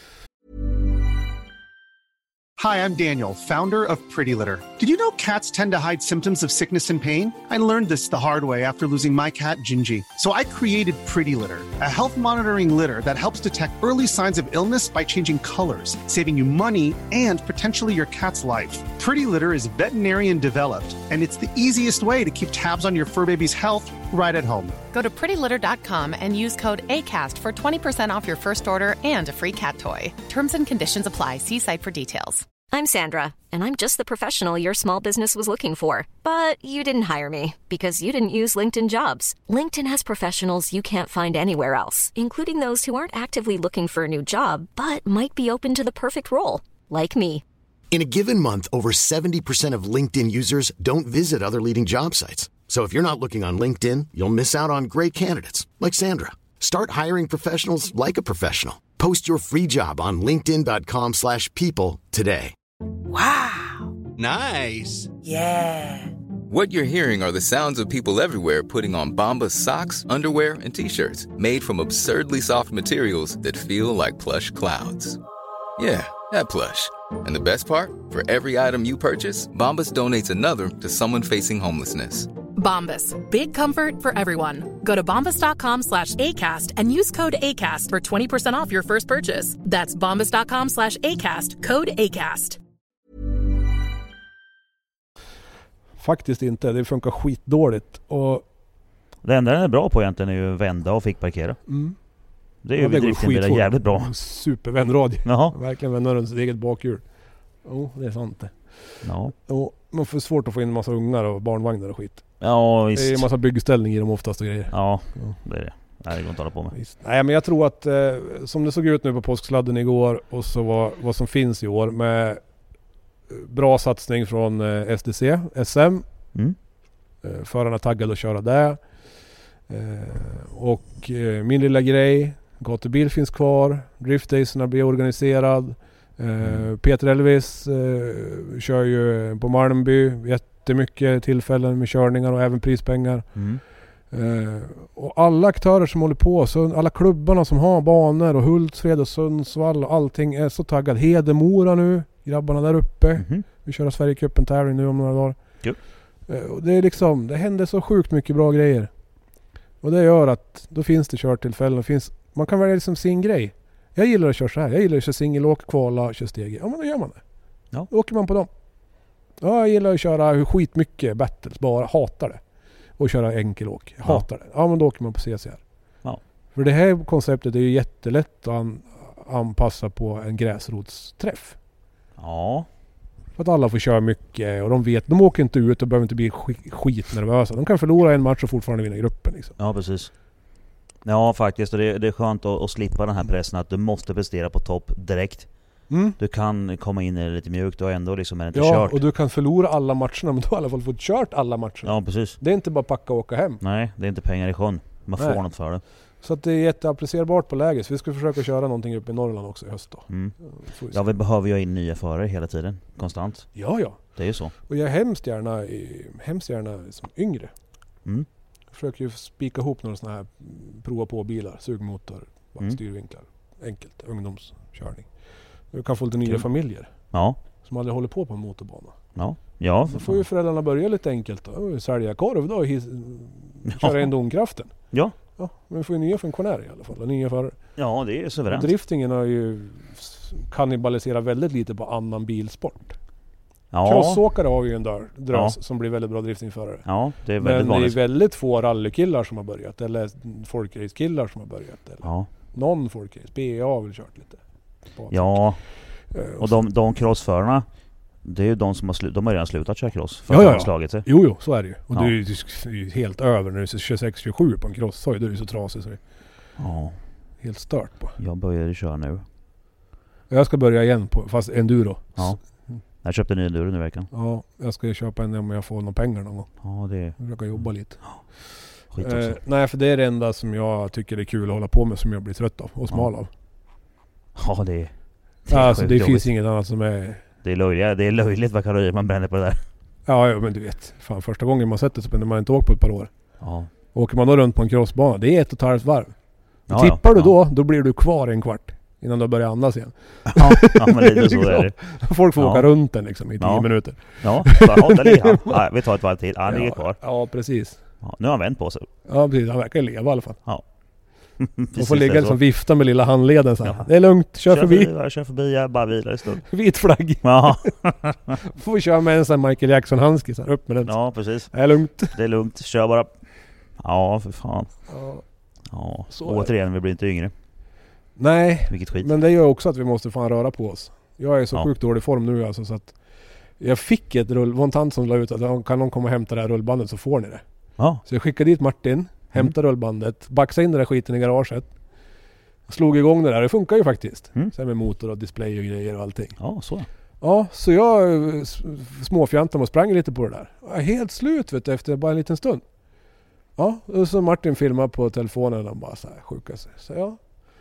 Speaker 7: Hi, I'm Daniel, founder of Pretty Litter. Did you know cats tend to hide symptoms of sickness and pain? I learned this the hard way after losing my cat, Gingy. So I created Pretty Litter, a health monitoring litter that helps detect early signs of illness by changing colors, saving you money and potentially your cat's life. Pretty Litter is veterinarian developed, and it's the easiest way to keep tabs on your fur baby's health right at home.
Speaker 8: Go to pretty litter dot com and use code ACAST for twenty percent off your first order and a free cat toy. Terms and conditions apply. See site for details.
Speaker 2: I'm Sandra, and I'm just the professional your small business was looking for. But you didn't hire me because you didn't use LinkedIn Jobs. LinkedIn has professionals you can't find anywhere else, including those who aren't actively looking for a new job, but might be open to the perfect role, like me.
Speaker 3: In a given month, over seventy percent of LinkedIn users don't visit other leading job sites. So if you're not looking on LinkedIn, you'll miss out on great candidates like Sandra. Start hiring professionals like a professional. Post your free job on linkedin dot com slash people today.
Speaker 9: Wow.
Speaker 10: Nice.
Speaker 9: Yeah.
Speaker 10: What you're hearing are the sounds of people everywhere putting on Bombas socks, underwear, and T-shirts made from absurdly soft materials that feel like plush clouds. Yeah, that plush. And the best part? For every item you purchase, Bombas donates another to someone facing homelessness.
Speaker 8: Bombas. Big comfort for everyone. Go to bombas dot com slash ACAST and use code ACAST for twenty percent off your first purchase. That's bombas dot com slash ACAST. Code ACAST.
Speaker 6: Faktiskt inte. Det funkar skitdåligt. Och
Speaker 5: Det enda den är bra på egentligen är ju vända och fick parkera.
Speaker 6: Mm.
Speaker 5: Det är ju ja, vid driften det är jävligt bra.
Speaker 6: Supervändrad.
Speaker 5: Jaha.
Speaker 6: Verkligen vända runt sitt eget bakhjul. Jo, oh, det är sant det.
Speaker 5: Ja.
Speaker 6: Och man får svårt att få in en massa ungar och barnvagnar och skit.
Speaker 5: Ja, visst.
Speaker 6: Det är en massa byggställning i dem oftast och grejer.
Speaker 5: Ja, ja. det är det. Nej, det går inte att hålla på med.
Speaker 6: Visst. Nej, men jag tror att eh, som det såg ut nu på påsksladden igår och så var, vad som finns i år med bra satsning från eh, S D C, S M.
Speaker 5: Mm.
Speaker 6: Eh, förarna taggade att köra där. Eh, och eh, min lilla grej, gatubil finns kvar. Driftdaysarna blir organiserad. Eh, mm. Peter Elvis eh, kör ju på Malmby jättemycket tillfällen med körningar och även prispengar.
Speaker 5: Mm.
Speaker 6: Uh, och alla aktörer som håller på, så alla klubbarna som har banor och Hultsfred och Sundsvall och allting är så taggad. Hedemora nu, grabbarna där uppe.
Speaker 5: Mm-hmm.
Speaker 6: Vi kör Sverigecupen tävling nu om några dagar.
Speaker 5: Cool.
Speaker 6: Uh, och det är liksom, det händer så sjukt mycket bra grejer. Och det gör att då finns det körtillfällen. Finns, man kan välja liksom sin grej. Jag gillar att köra så här. Jag gillar att köra singelåk, kvala, köra steg. Ja, men då gör man det.
Speaker 5: Ja.
Speaker 6: Då åker man på dem. Ja, jag gillar att köra skitmycket battles, bara hatar det. Och köra enkelåk. Jag hatar ja. det. Ja, men då åker man på C C R.
Speaker 5: Ja.
Speaker 6: För det här konceptet är ju jättelätt att an- anpassa på en gräsrotsträff.
Speaker 5: Ja.
Speaker 6: För att alla får köra mycket och de vet, de åker inte ut och behöver inte bli sk- skitnervösa. De kan förlora en match och fortfarande vinna gruppen liksom.
Speaker 5: Ja, precis. Ja, faktiskt. Och det, det är skönt att, att slippa den här pressen att du måste prestera på topp direkt. Mm. Du kan komma in i det lite mjukt och ändå liksom är det inte
Speaker 6: ja,
Speaker 5: kört.
Speaker 6: Och du kan förlora alla matcherna, men du har i alla fall fått kört alla matcherna.
Speaker 5: Ja, precis.
Speaker 6: Det är inte bara packa och åka hem.
Speaker 5: Nej, det är inte pengar i sjön. Man
Speaker 6: Nej.
Speaker 5: får något för det.
Speaker 6: Så att det är jätteapplicerbart på läget. Så vi ska försöka köra någonting uppe i Norrland också i höst då.
Speaker 5: Mm. Ja, vi behöver ju in nya förare hela tiden. Konstant.
Speaker 6: Ja, ja.
Speaker 5: Det är ju så.
Speaker 6: Och jag är hemskt gärna, hemskt gärna som yngre.
Speaker 5: Mm.
Speaker 6: Jag försöker ju spika ihop några sådana här prova på bilar. Sugmotor,
Speaker 5: mm.
Speaker 6: styrvinklar. Enkelt, ungdomskörning. Du kan få lite nya familjer.
Speaker 5: Ja.
Speaker 6: Som aldrig håller på på en motorbana.
Speaker 5: Ja. Ja,
Speaker 6: då får ju föräldrarna börja lite enkelt då. Sälja korv då och his- köra
Speaker 5: ja.
Speaker 6: in domkraften.
Speaker 5: Ja.
Speaker 6: Ja. Men vi får ju nya funktionärer i alla fall. Och nya förare.
Speaker 5: Ja, det är suveränt.
Speaker 6: Och driftingen har ju kannibaliserat väldigt lite på annan bilsport.
Speaker 5: Ja.
Speaker 6: Crossåkare har ju en där drös
Speaker 5: ja.
Speaker 6: som blir väldigt bra driftingförare.
Speaker 5: Ja, det är väldigt
Speaker 6: Men
Speaker 5: vanligt.
Speaker 6: det är väldigt få rallykillar som har börjat. Eller folkracekillar som har börjat. Eller
Speaker 5: ja.
Speaker 6: någon folkrace. B A har väl kört lite.
Speaker 5: Ja.
Speaker 6: Uh,
Speaker 5: och de, de crossförarna, det är ju de som har, slu- de har redan slutat köra cross. För
Speaker 6: ja,
Speaker 5: att
Speaker 6: ja,
Speaker 5: de har
Speaker 6: ja.
Speaker 5: slagit sig.
Speaker 6: Jo, jo, så är det ju. Och
Speaker 5: ja.
Speaker 6: det är ju, det är ju helt över när det är tjugosex tjugosju på en cross. Så är det ju så trasigt. Så det är
Speaker 5: ja.
Speaker 6: helt stört på.
Speaker 5: Jag började köra nu.
Speaker 6: Jag ska börja igen på, fast enduro.
Speaker 5: Ja. Jag köpte en ny enduro nu i veckan.
Speaker 6: Ja, jag ska ju köpa en om jag får några pengar någon gång.
Speaker 5: Ja, det är...
Speaker 6: Jag försöker jobba lite.
Speaker 5: Skit också.
Speaker 6: Eh, nej, för det är det enda som jag tycker är kul att hålla på med, som jag blir trött av och smal
Speaker 5: ja.
Speaker 6: av.
Speaker 5: Ja, det är... Det, är
Speaker 6: alltså, det
Speaker 5: jobbigt.
Speaker 6: finns inget annat som är...
Speaker 5: Det är löjligt, det är löjligt vad kalorier man bränner på det där.
Speaker 6: Ja, ja, men du vet. Fan, första gången man sett det så bränner man inte åkt på ett par år.
Speaker 5: Ja.
Speaker 6: Åker man då runt på en crossbana, det är ett och ett halvt varv.
Speaker 5: Ja,
Speaker 6: tippar
Speaker 5: ja.
Speaker 6: du då, då blir du kvar en kvart innan du börjar andas igen.
Speaker 5: Ja, ja men lite så är det.
Speaker 6: Folk får
Speaker 5: ja.
Speaker 6: åka runt den liksom i tio
Speaker 5: ja.
Speaker 6: minuter.
Speaker 5: Ja, bara, där ligger han. Ja, vi tar ett varv till. Han ligger
Speaker 6: ja,
Speaker 5: kvar.
Speaker 6: Ja, precis.
Speaker 5: Ja, nu har han vänt på sig.
Speaker 6: Ja, precis. Han verkar leva i alla fall.
Speaker 5: Ja.
Speaker 6: Man får ligga liksom vifta med lilla handleden så här.
Speaker 5: Ja.
Speaker 6: Det är lugnt, kör, kör förbi.
Speaker 5: förbi. Jag kör förbi, jag bara vilar en stund.
Speaker 6: Vit flagg.
Speaker 5: Ja.
Speaker 6: Får vi köra med en sån Michael Jackson-handske så här, upp med den.
Speaker 5: Ja, precis.
Speaker 6: Det är lugnt.
Speaker 5: Det är lugnt, kör bara. Ja, för fan.
Speaker 6: Ja.
Speaker 5: Ja,
Speaker 6: så
Speaker 5: återigen, vi blir inte yngre.
Speaker 6: Nej,
Speaker 5: vilket skit.
Speaker 6: Men det gör också att vi måste fan röra på oss. Jag är så
Speaker 5: ja.
Speaker 6: sjukt dålig form nu alltså, så att jag fick ett rull, var en tant som la ut att kan någon komma och hämta det här rullbandet så får ni det.
Speaker 5: Ja.
Speaker 6: Så jag skickade dit Martin, hämtade mm. rullbandet, baxade in den där skiten i garaget. Slog igång det där, det funkar ju faktiskt.
Speaker 5: Mm.
Speaker 6: Sen med motor och display och grejer och allting.
Speaker 5: Ja, så.
Speaker 6: Ja, så jag småfjantade och sprang lite på det där. Jag är helt slut vet du, efter bara en liten stund. Ja, och så Martin filmade på telefonen och bara så här sjuka sig. Så ja.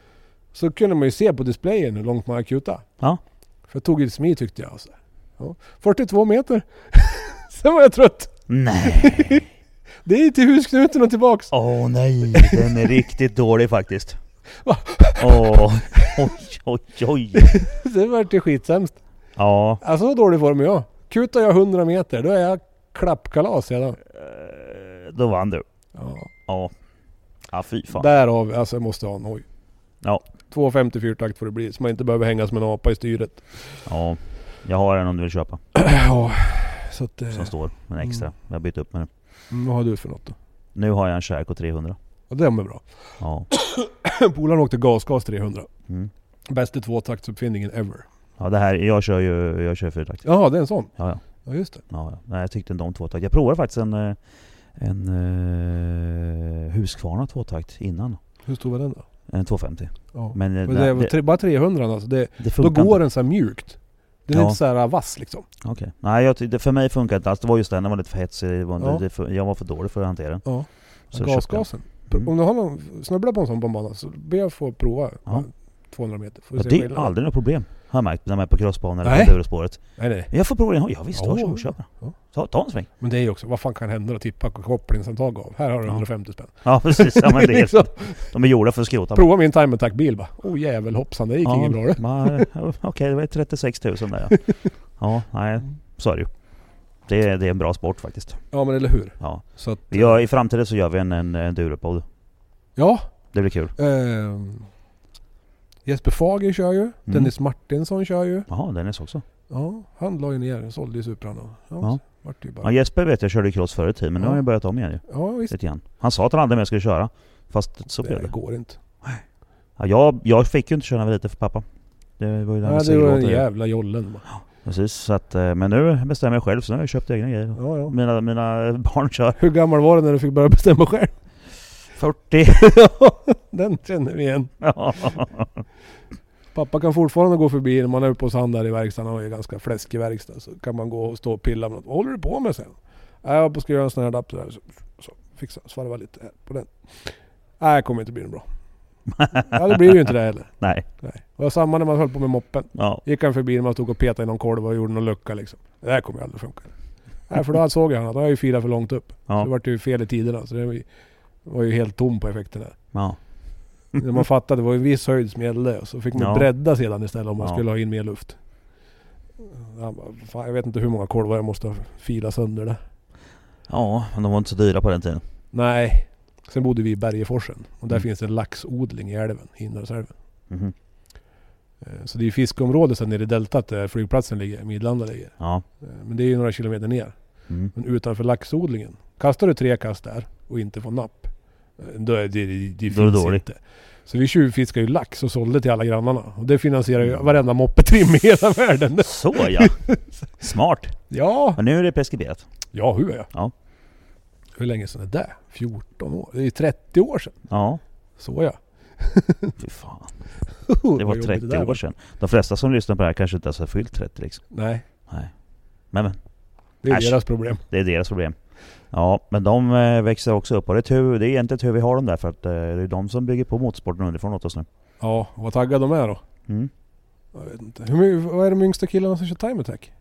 Speaker 6: Så kunde man ju se på displayen hur långt man har kutat.
Speaker 5: Ja.
Speaker 6: För jag tog i smi tyckte jag. Så ja. fyrtiotvå meter. Sen var jag trött.
Speaker 5: Nej.
Speaker 6: Det är till husknuten och tillbaks.
Speaker 5: Åh oh, nej, den är riktigt dålig faktiskt. Åh, oh, oj, oj, oj.
Speaker 6: Det var det skitsämst.
Speaker 5: Ja.
Speaker 6: Alltså så dålig form är jag. Kutar jag hundra meter, då är jag klappkalas sedan.
Speaker 5: Uh, då vann du.
Speaker 6: Ja.
Speaker 5: Ja. Ja, fy fan.
Speaker 6: Därav, alltså jag måste ha en hoj.
Speaker 5: Ja.
Speaker 6: två femtiofyra takt får det bli, så man inte behöver hänga som en apa i styret.
Speaker 5: Ja, jag har en om du vill köpa.
Speaker 6: Ja, så att...
Speaker 5: Som står, en extra.
Speaker 6: Mm.
Speaker 5: Jag har bytt upp med den.
Speaker 6: Mm, vad har du för något då?
Speaker 5: Nu har jag en Sherco trehundra.
Speaker 6: Och det är bra.
Speaker 5: Ja.
Speaker 6: Polaren åkte gasgas trehundra.
Speaker 5: Mm.
Speaker 6: Bästa tvåtaktsuppfinningen ever.
Speaker 5: Ja, det här, jag kör ju jag kör fyrtakt.
Speaker 6: Ja, det är en sån.
Speaker 5: Ja, ja.
Speaker 6: Ja, just det.
Speaker 5: Ja, ja. Nej, jag tyckte inte om tvåtakt. Jag provade faktiskt en, en uh, Husqvarna tvåtakt innan.
Speaker 6: Hur stor var den då?
Speaker 5: En tvåhundrafemtio.
Speaker 6: Ja.
Speaker 5: Men,
Speaker 6: Men
Speaker 5: nej,
Speaker 6: det var
Speaker 5: det,
Speaker 6: tre, bara trehundra alltså. Det,
Speaker 5: det
Speaker 6: då
Speaker 5: funkar
Speaker 6: går
Speaker 5: inte.
Speaker 6: den så här mjukt. Den är
Speaker 5: Ja.
Speaker 6: inte så här vass liksom.
Speaker 5: Okej. Okay. Nej, jag, det, för mig funkar inte alls. Det var just den, den var lite för hetsig. Det var,
Speaker 6: Ja.
Speaker 5: det, för, jag var för dålig för att hantera den.
Speaker 6: Ja.
Speaker 5: Så
Speaker 6: Gasgasen.
Speaker 5: Mm.
Speaker 6: Om du har någon snubbla på en sån bombana så ber jag få prova
Speaker 5: Ja.
Speaker 6: tvåhundra meter. Får
Speaker 5: Ja,
Speaker 6: se
Speaker 5: det är
Speaker 6: skillnaden.
Speaker 5: aldrig något problem. Har jag märkt när man är på crossbanan eller
Speaker 6: Nej.
Speaker 5: på Durospåret.
Speaker 6: Nej, nej.
Speaker 5: Jag får prova den. Ja, visst.
Speaker 6: Ja.
Speaker 5: Varsågod, kör bara.
Speaker 6: Ja.
Speaker 5: Ta, ta en sväng.
Speaker 6: Men det är ju också, vad fan kan hända att tippa kopplingsantag av? Här har du
Speaker 5: Ja.
Speaker 6: hundrafemtio spänn.
Speaker 5: Ja, precis. Ja, men det är,
Speaker 6: Liksom.
Speaker 5: de är gjorda för att skrota.
Speaker 6: Prova min time attack bil bara. Oh jävel hoppsan, det gick
Speaker 5: Ja,
Speaker 6: inget bra det.
Speaker 5: men, Okej, okay, det var trettiosex tusen där. Ja, ja nej, så är det ju. Det är, det är en bra sport faktiskt.
Speaker 6: Ja, men eller hur?
Speaker 5: Ja.
Speaker 6: Så att,
Speaker 5: Vi gör, i framtiden så gör vi en, en, en Duropod.
Speaker 6: Ja.
Speaker 5: Det blir kul.
Speaker 6: Eh, Jesper Fager kör ju. Mm. Dennis Martinsson kör ju.
Speaker 5: Jaha, Dennis också.
Speaker 6: Ja, han la ju ner. Sålde ju Supran. Och, ja,
Speaker 5: Ja.
Speaker 6: vart ju bara.
Speaker 5: Ja, Jesper vet jag körde cross förut tid, men
Speaker 6: Ja.
Speaker 5: nu har jag börjat om igen ju.
Speaker 6: Ja, visst.
Speaker 5: Lite grann. Han sa att han aldrig mer skulle köra. Fast så blev
Speaker 6: Det
Speaker 5: det.
Speaker 6: går inte.
Speaker 5: Ja, jag, jag fick ju inte köra lite för pappa. Det var ju den
Speaker 6: Nej, det var en jävla jollen.
Speaker 5: Ja, precis. Så att, men nu bestämmer jag själv, så nu har jag köpt egna grejer.
Speaker 6: Ja, ja.
Speaker 5: Mina, mina barn kör.
Speaker 6: Hur gammal var du när du fick börja bestämma själv?
Speaker 5: fyrtio.
Speaker 6: Den känner vi igen.
Speaker 5: Ja.
Speaker 6: Pappa kan fortfarande gå förbi när man är uppe hos han där i verkstaden och är ganska fläskig verkstad. Så kan man gå och stå och pilla med något. Vad håller du på med sen? Jag ska göra en sån här adapter där. Så, så fixa, svarva lite här på den. Nej, det kommer inte bli bra. Ja, det blir ju inte det heller.
Speaker 5: Nej.
Speaker 6: Nej. Och det var samma när man höll på med moppen.
Speaker 5: Ja.
Speaker 6: Gick han förbi när man stod och petade i någon kolv och gjorde någon lucka liksom. Det här kommer ju aldrig funka. Nej, för då såg jag han att han har ju firat för långt upp.
Speaker 5: Ja.
Speaker 6: Så det var ju fel i tiderna. Så det var ju, var ju helt tom på effekten där.
Speaker 5: Ja.
Speaker 6: När man fattade, det var ju viss höjd som gällde. Så fick man
Speaker 5: Ja.
Speaker 6: bredda sedan istället om man
Speaker 5: Ja.
Speaker 6: skulle ha in mer luft. Jag, bara, fan, jag vet inte hur många kolvar jag måste fila sönder det.
Speaker 5: Ja, men de var inte så dyra på den tiden.
Speaker 6: Nej. Sen bodde vi i Bergeforsen. Och där
Speaker 5: Mm.
Speaker 6: finns det en laxodling i älven, Hinnarsälven.
Speaker 5: Mhm.
Speaker 6: Så det är fiskeområdet sen nere i deltat där flygplatsen ligger, Midlanda ligger.
Speaker 5: Ja.
Speaker 6: Men det är ju några kilometer ner.
Speaker 5: Mm.
Speaker 6: Men utanför laxodlingen. Kastar du tre kast där och inte får napp, då är det, det, det
Speaker 5: Då är det
Speaker 6: finns
Speaker 5: dåligt.
Speaker 6: inte. Så vi tjuvfiskar ju lax och sålde till alla grannarna. Och det finansierar ju varenda moppetrim i hela världen.
Speaker 5: Så ja. Smart.
Speaker 6: Ja.
Speaker 5: Men nu är det preskriberat.
Speaker 6: Ja, hur är jag?
Speaker 5: Ja.
Speaker 6: Hur länge sedan är det? fjorton år. Det är trettio år sedan.
Speaker 5: Ja.
Speaker 6: Så ja.
Speaker 5: Fy fan.
Speaker 6: Det
Speaker 5: Det var
Speaker 6: var jobbigt
Speaker 5: trettio
Speaker 6: det där,
Speaker 5: år
Speaker 6: va?
Speaker 5: sedan. De flesta som lyssnar på det här kanske inte ens har fyllt trettio liksom.
Speaker 6: Nej,
Speaker 5: Nej. Men, men
Speaker 6: det är
Speaker 5: Äsch.
Speaker 6: deras problem.
Speaker 5: det är deras problem. Ja, men de eh, växer också upp. Och det är, tur, det är egentligen tur vi har dem där. För att eh, det är de som bygger på motorsporten underifrån åt oss nu.
Speaker 6: Ja, vad taggade de är då?
Speaker 5: Mm.
Speaker 6: Jag vet inte. Hur, my- vad är de yngsta killarna som kör time attack?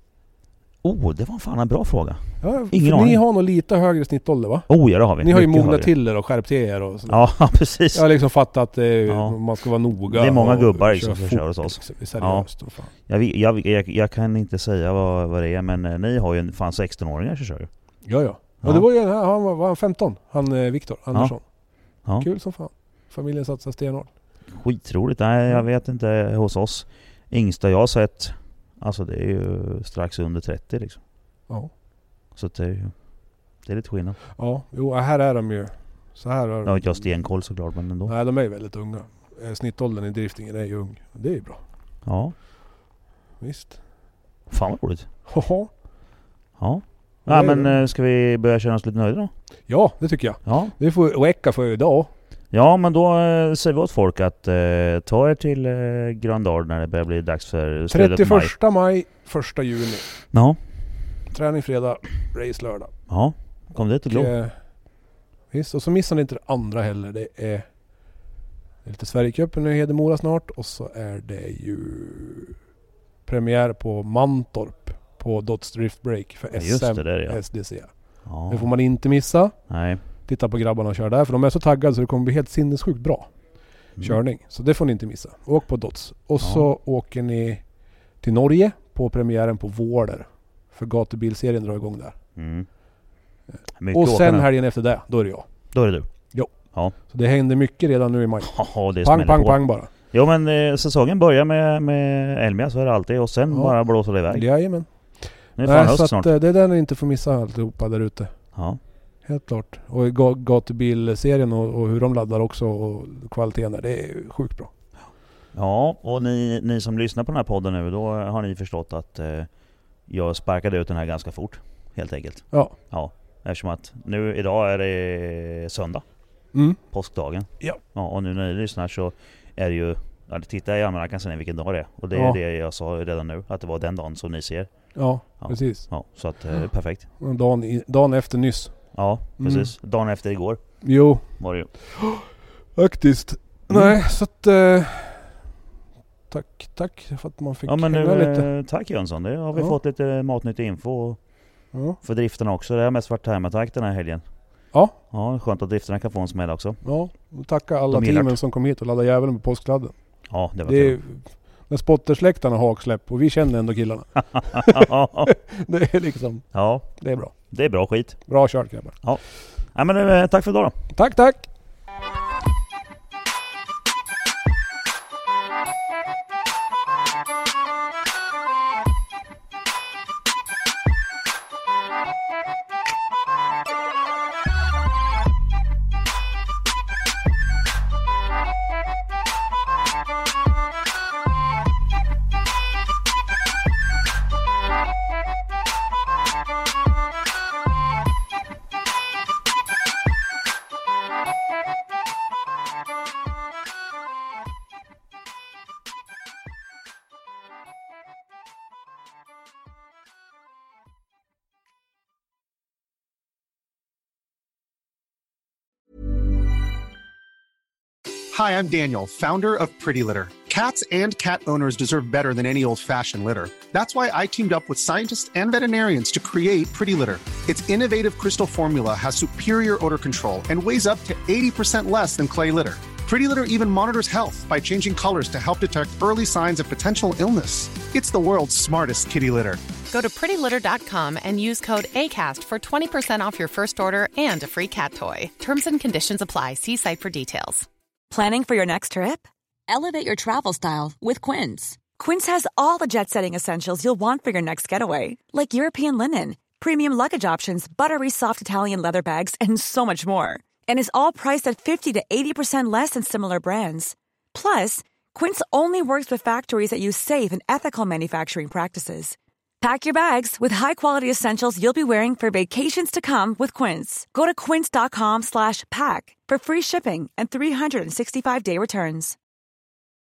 Speaker 5: Oh, det var fan en bra fråga.
Speaker 6: Ja,
Speaker 5: Ingen
Speaker 6: för
Speaker 5: aning.
Speaker 6: ni har nog lite högre snittålder va?
Speaker 5: Oh ja, det har vi.
Speaker 6: Ni har ju
Speaker 5: Mycket
Speaker 6: mognat
Speaker 5: högre.
Speaker 6: till er och skärpt till er och sådär.
Speaker 5: Ja, precis.
Speaker 6: Jag har liksom fattat att eh,
Speaker 5: Ja.
Speaker 6: man ska vara noga.
Speaker 5: Det är många
Speaker 6: och
Speaker 5: gubbar liksom
Speaker 6: köra
Speaker 5: som
Speaker 6: fort,
Speaker 5: kör hos oss.
Speaker 6: Liksom. Det är seriöst. Och fan.
Speaker 5: Jag, vet- jag, jag, jag kan inte säga vad, vad det är, men eh, ni har ju en fan sexton-åringar som kör ju.
Speaker 6: Ja, ja.
Speaker 5: Ja.
Speaker 6: Och det var ju en här, han var, var han femton? Han eh, Viktor Andersson.
Speaker 5: Ja.
Speaker 6: Kul som fan. Familjen satsar stenhårt.
Speaker 5: Skitroligt. Nej, jag vet inte hos oss. Yngsta jag har sett, alltså det är ju strax under trettio liksom.
Speaker 6: Ja.
Speaker 5: Så det är ju, det är lite skillnad.
Speaker 6: Ja, jo, här är de ju. Så här har
Speaker 5: Jag har inte jag stenkoll såklart, men ändå.
Speaker 6: Nej, de är ju väldigt unga. Eh, Snittåldern i driftingen är ju ung. Det är ju bra.
Speaker 5: Ja,
Speaker 6: Visst.
Speaker 5: fan vad roligt.
Speaker 6: Haha.
Speaker 5: Ja.
Speaker 6: Ja,
Speaker 5: Ja,
Speaker 6: det är
Speaker 5: men
Speaker 6: det.
Speaker 5: eh, ska vi börja känna oss lite nöjda då?
Speaker 6: Ja, det tycker jag.
Speaker 5: Ja.
Speaker 6: Det får och Eka för idag.
Speaker 5: Ja, men då eh, säger vi åt folk att eh, ta er till eh, Grandard när det börjar bli dags för slutet av maj.
Speaker 6: trettioförsta maj, första juni.
Speaker 5: Ja.
Speaker 6: Träning fredag, race lördag.
Speaker 5: Ja, kom dit och glo.
Speaker 6: Eh, visst, och så missar ni inte det andra heller. Det är, det är lite Sverigecupen i Hedemora snart. Och så är det ju premiär på Mantorp på Dots Drift Break för
Speaker 5: Ja, just
Speaker 6: S M
Speaker 5: det där, ja.
Speaker 6: S D C.
Speaker 5: Ja.
Speaker 6: Det får man inte missa.
Speaker 5: Nej.
Speaker 6: Titta på grabbarna och köra där. För de är så taggade så det kommer bli helt sinnessjukt bra
Speaker 5: Mm.
Speaker 6: körning. Så det får ni inte missa. Åk på Dots. Och
Speaker 5: Ja.
Speaker 6: så åker ni till Norge på premiären på Vårder. För gatubilserien drar igång där.
Speaker 5: Mm. Mycket
Speaker 6: Och sen
Speaker 5: åkande.
Speaker 6: helgen efter det, då är det jag.
Speaker 5: Då är det du.
Speaker 6: Jo.
Speaker 5: Ja.
Speaker 6: Så det händer mycket redan nu i maj.
Speaker 5: Ja, det
Speaker 6: Pang,
Speaker 5: smäller
Speaker 6: pang,
Speaker 5: på.
Speaker 6: pang bara.
Speaker 5: Jo, men eh, säsongen börjar med, med Elmia, så är det alltid. Och sen
Speaker 6: Ja.
Speaker 5: bara blåser det iväg.
Speaker 6: Jajamän.
Speaker 5: Nu är det fan
Speaker 6: Nej,
Speaker 5: höst
Speaker 6: så
Speaker 5: snart.
Speaker 6: att, eh, det är den ni inte får missa alltihopa där ute.
Speaker 5: Ja.
Speaker 6: Helt klart. Och ga- gatubilserien och, och hur de laddar också och kvaliteten där, det är sjukt bra.
Speaker 5: Ja, och ni, ni som lyssnar på den här podden nu, då har ni förstått att eh, jag sparkade ut den här ganska fort, helt enkelt.
Speaker 6: Ja.
Speaker 5: Ja, eftersom att nu idag är det söndag.
Speaker 6: Mm.
Speaker 5: Påskdagen.
Speaker 6: Ja.
Speaker 5: Ja. Och nu när ni lyssnar så är det ju, ja, titta i almanackan sen vilken dag det är. Och det är
Speaker 6: Ja.
Speaker 5: det jag sa redan nu, att det var den dagen som ni ser.
Speaker 6: Ja,
Speaker 5: Ja.
Speaker 6: precis.
Speaker 5: Ja, så att eh, perfekt.
Speaker 6: Dagen, i, dagen efter nyss.
Speaker 5: Ja, precis. Mm. Dagen efter igår
Speaker 6: Jo.
Speaker 5: var det ju.
Speaker 6: Faktiskt.
Speaker 5: Mm.
Speaker 6: Nej, så att... Eh, tack, tack för att man fick
Speaker 5: Ja, men
Speaker 6: hänga
Speaker 5: nu,
Speaker 6: lite.
Speaker 5: eh, tack Jönsson. Det har vi
Speaker 6: Ja.
Speaker 5: fått lite matnyttig info
Speaker 6: Ja.
Speaker 5: för drifterna också. Det har mest varit time-attack den här helgen.
Speaker 6: Ja.
Speaker 5: Ja, skönt att drifterna kan få en smäll också.
Speaker 6: Ja, och tacka alla
Speaker 5: De gillar
Speaker 6: teamen
Speaker 5: det.
Speaker 6: som kom hit och laddade jäveln på påskladden.
Speaker 5: Ja, det var
Speaker 6: Det är,
Speaker 5: kul.
Speaker 6: när spottersläktarna har haksläpp och vi känner ändå killarna. Det är liksom,
Speaker 5: Ja,
Speaker 6: det är bra.
Speaker 5: det är bra skit.
Speaker 6: Bra kört grabbar.
Speaker 5: Ja. Ja, men eh, tack för idag då.
Speaker 6: Tack, tack!
Speaker 7: Hi, I'm Daniel, founder of Pretty Litter. Cats and cat owners deserve better than any old-fashioned litter. That's why I teamed up with scientists and veterinarians to create Pretty Litter. Its innovative crystal formula has superior odor control and weighs up to eighty percent less than clay litter. Pretty Litter even monitors health by changing colors to help detect early signs of potential illness. It's the world's smartest kitty litter.
Speaker 8: Go to pretty litter dot com and use code ACAST for twenty percent off your first order and a free cat toy. Terms and conditions apply. See site for details.
Speaker 11: Planning for your next trip? Elevate your travel style with Quince. Quince has all the jet-setting essentials you'll want for your next getaway, like European linen, premium luggage options, buttery soft Italian leather bags, and so much more. And is all priced at fifty to eighty percent less than similar brands. Plus, Quince only works with factories that use safe and ethical manufacturing practices. Pack your bags with high-quality essentials you'll be wearing for vacations to come with Quince. Go to quince dot com slash pack for free shipping and three sixty-five day returns.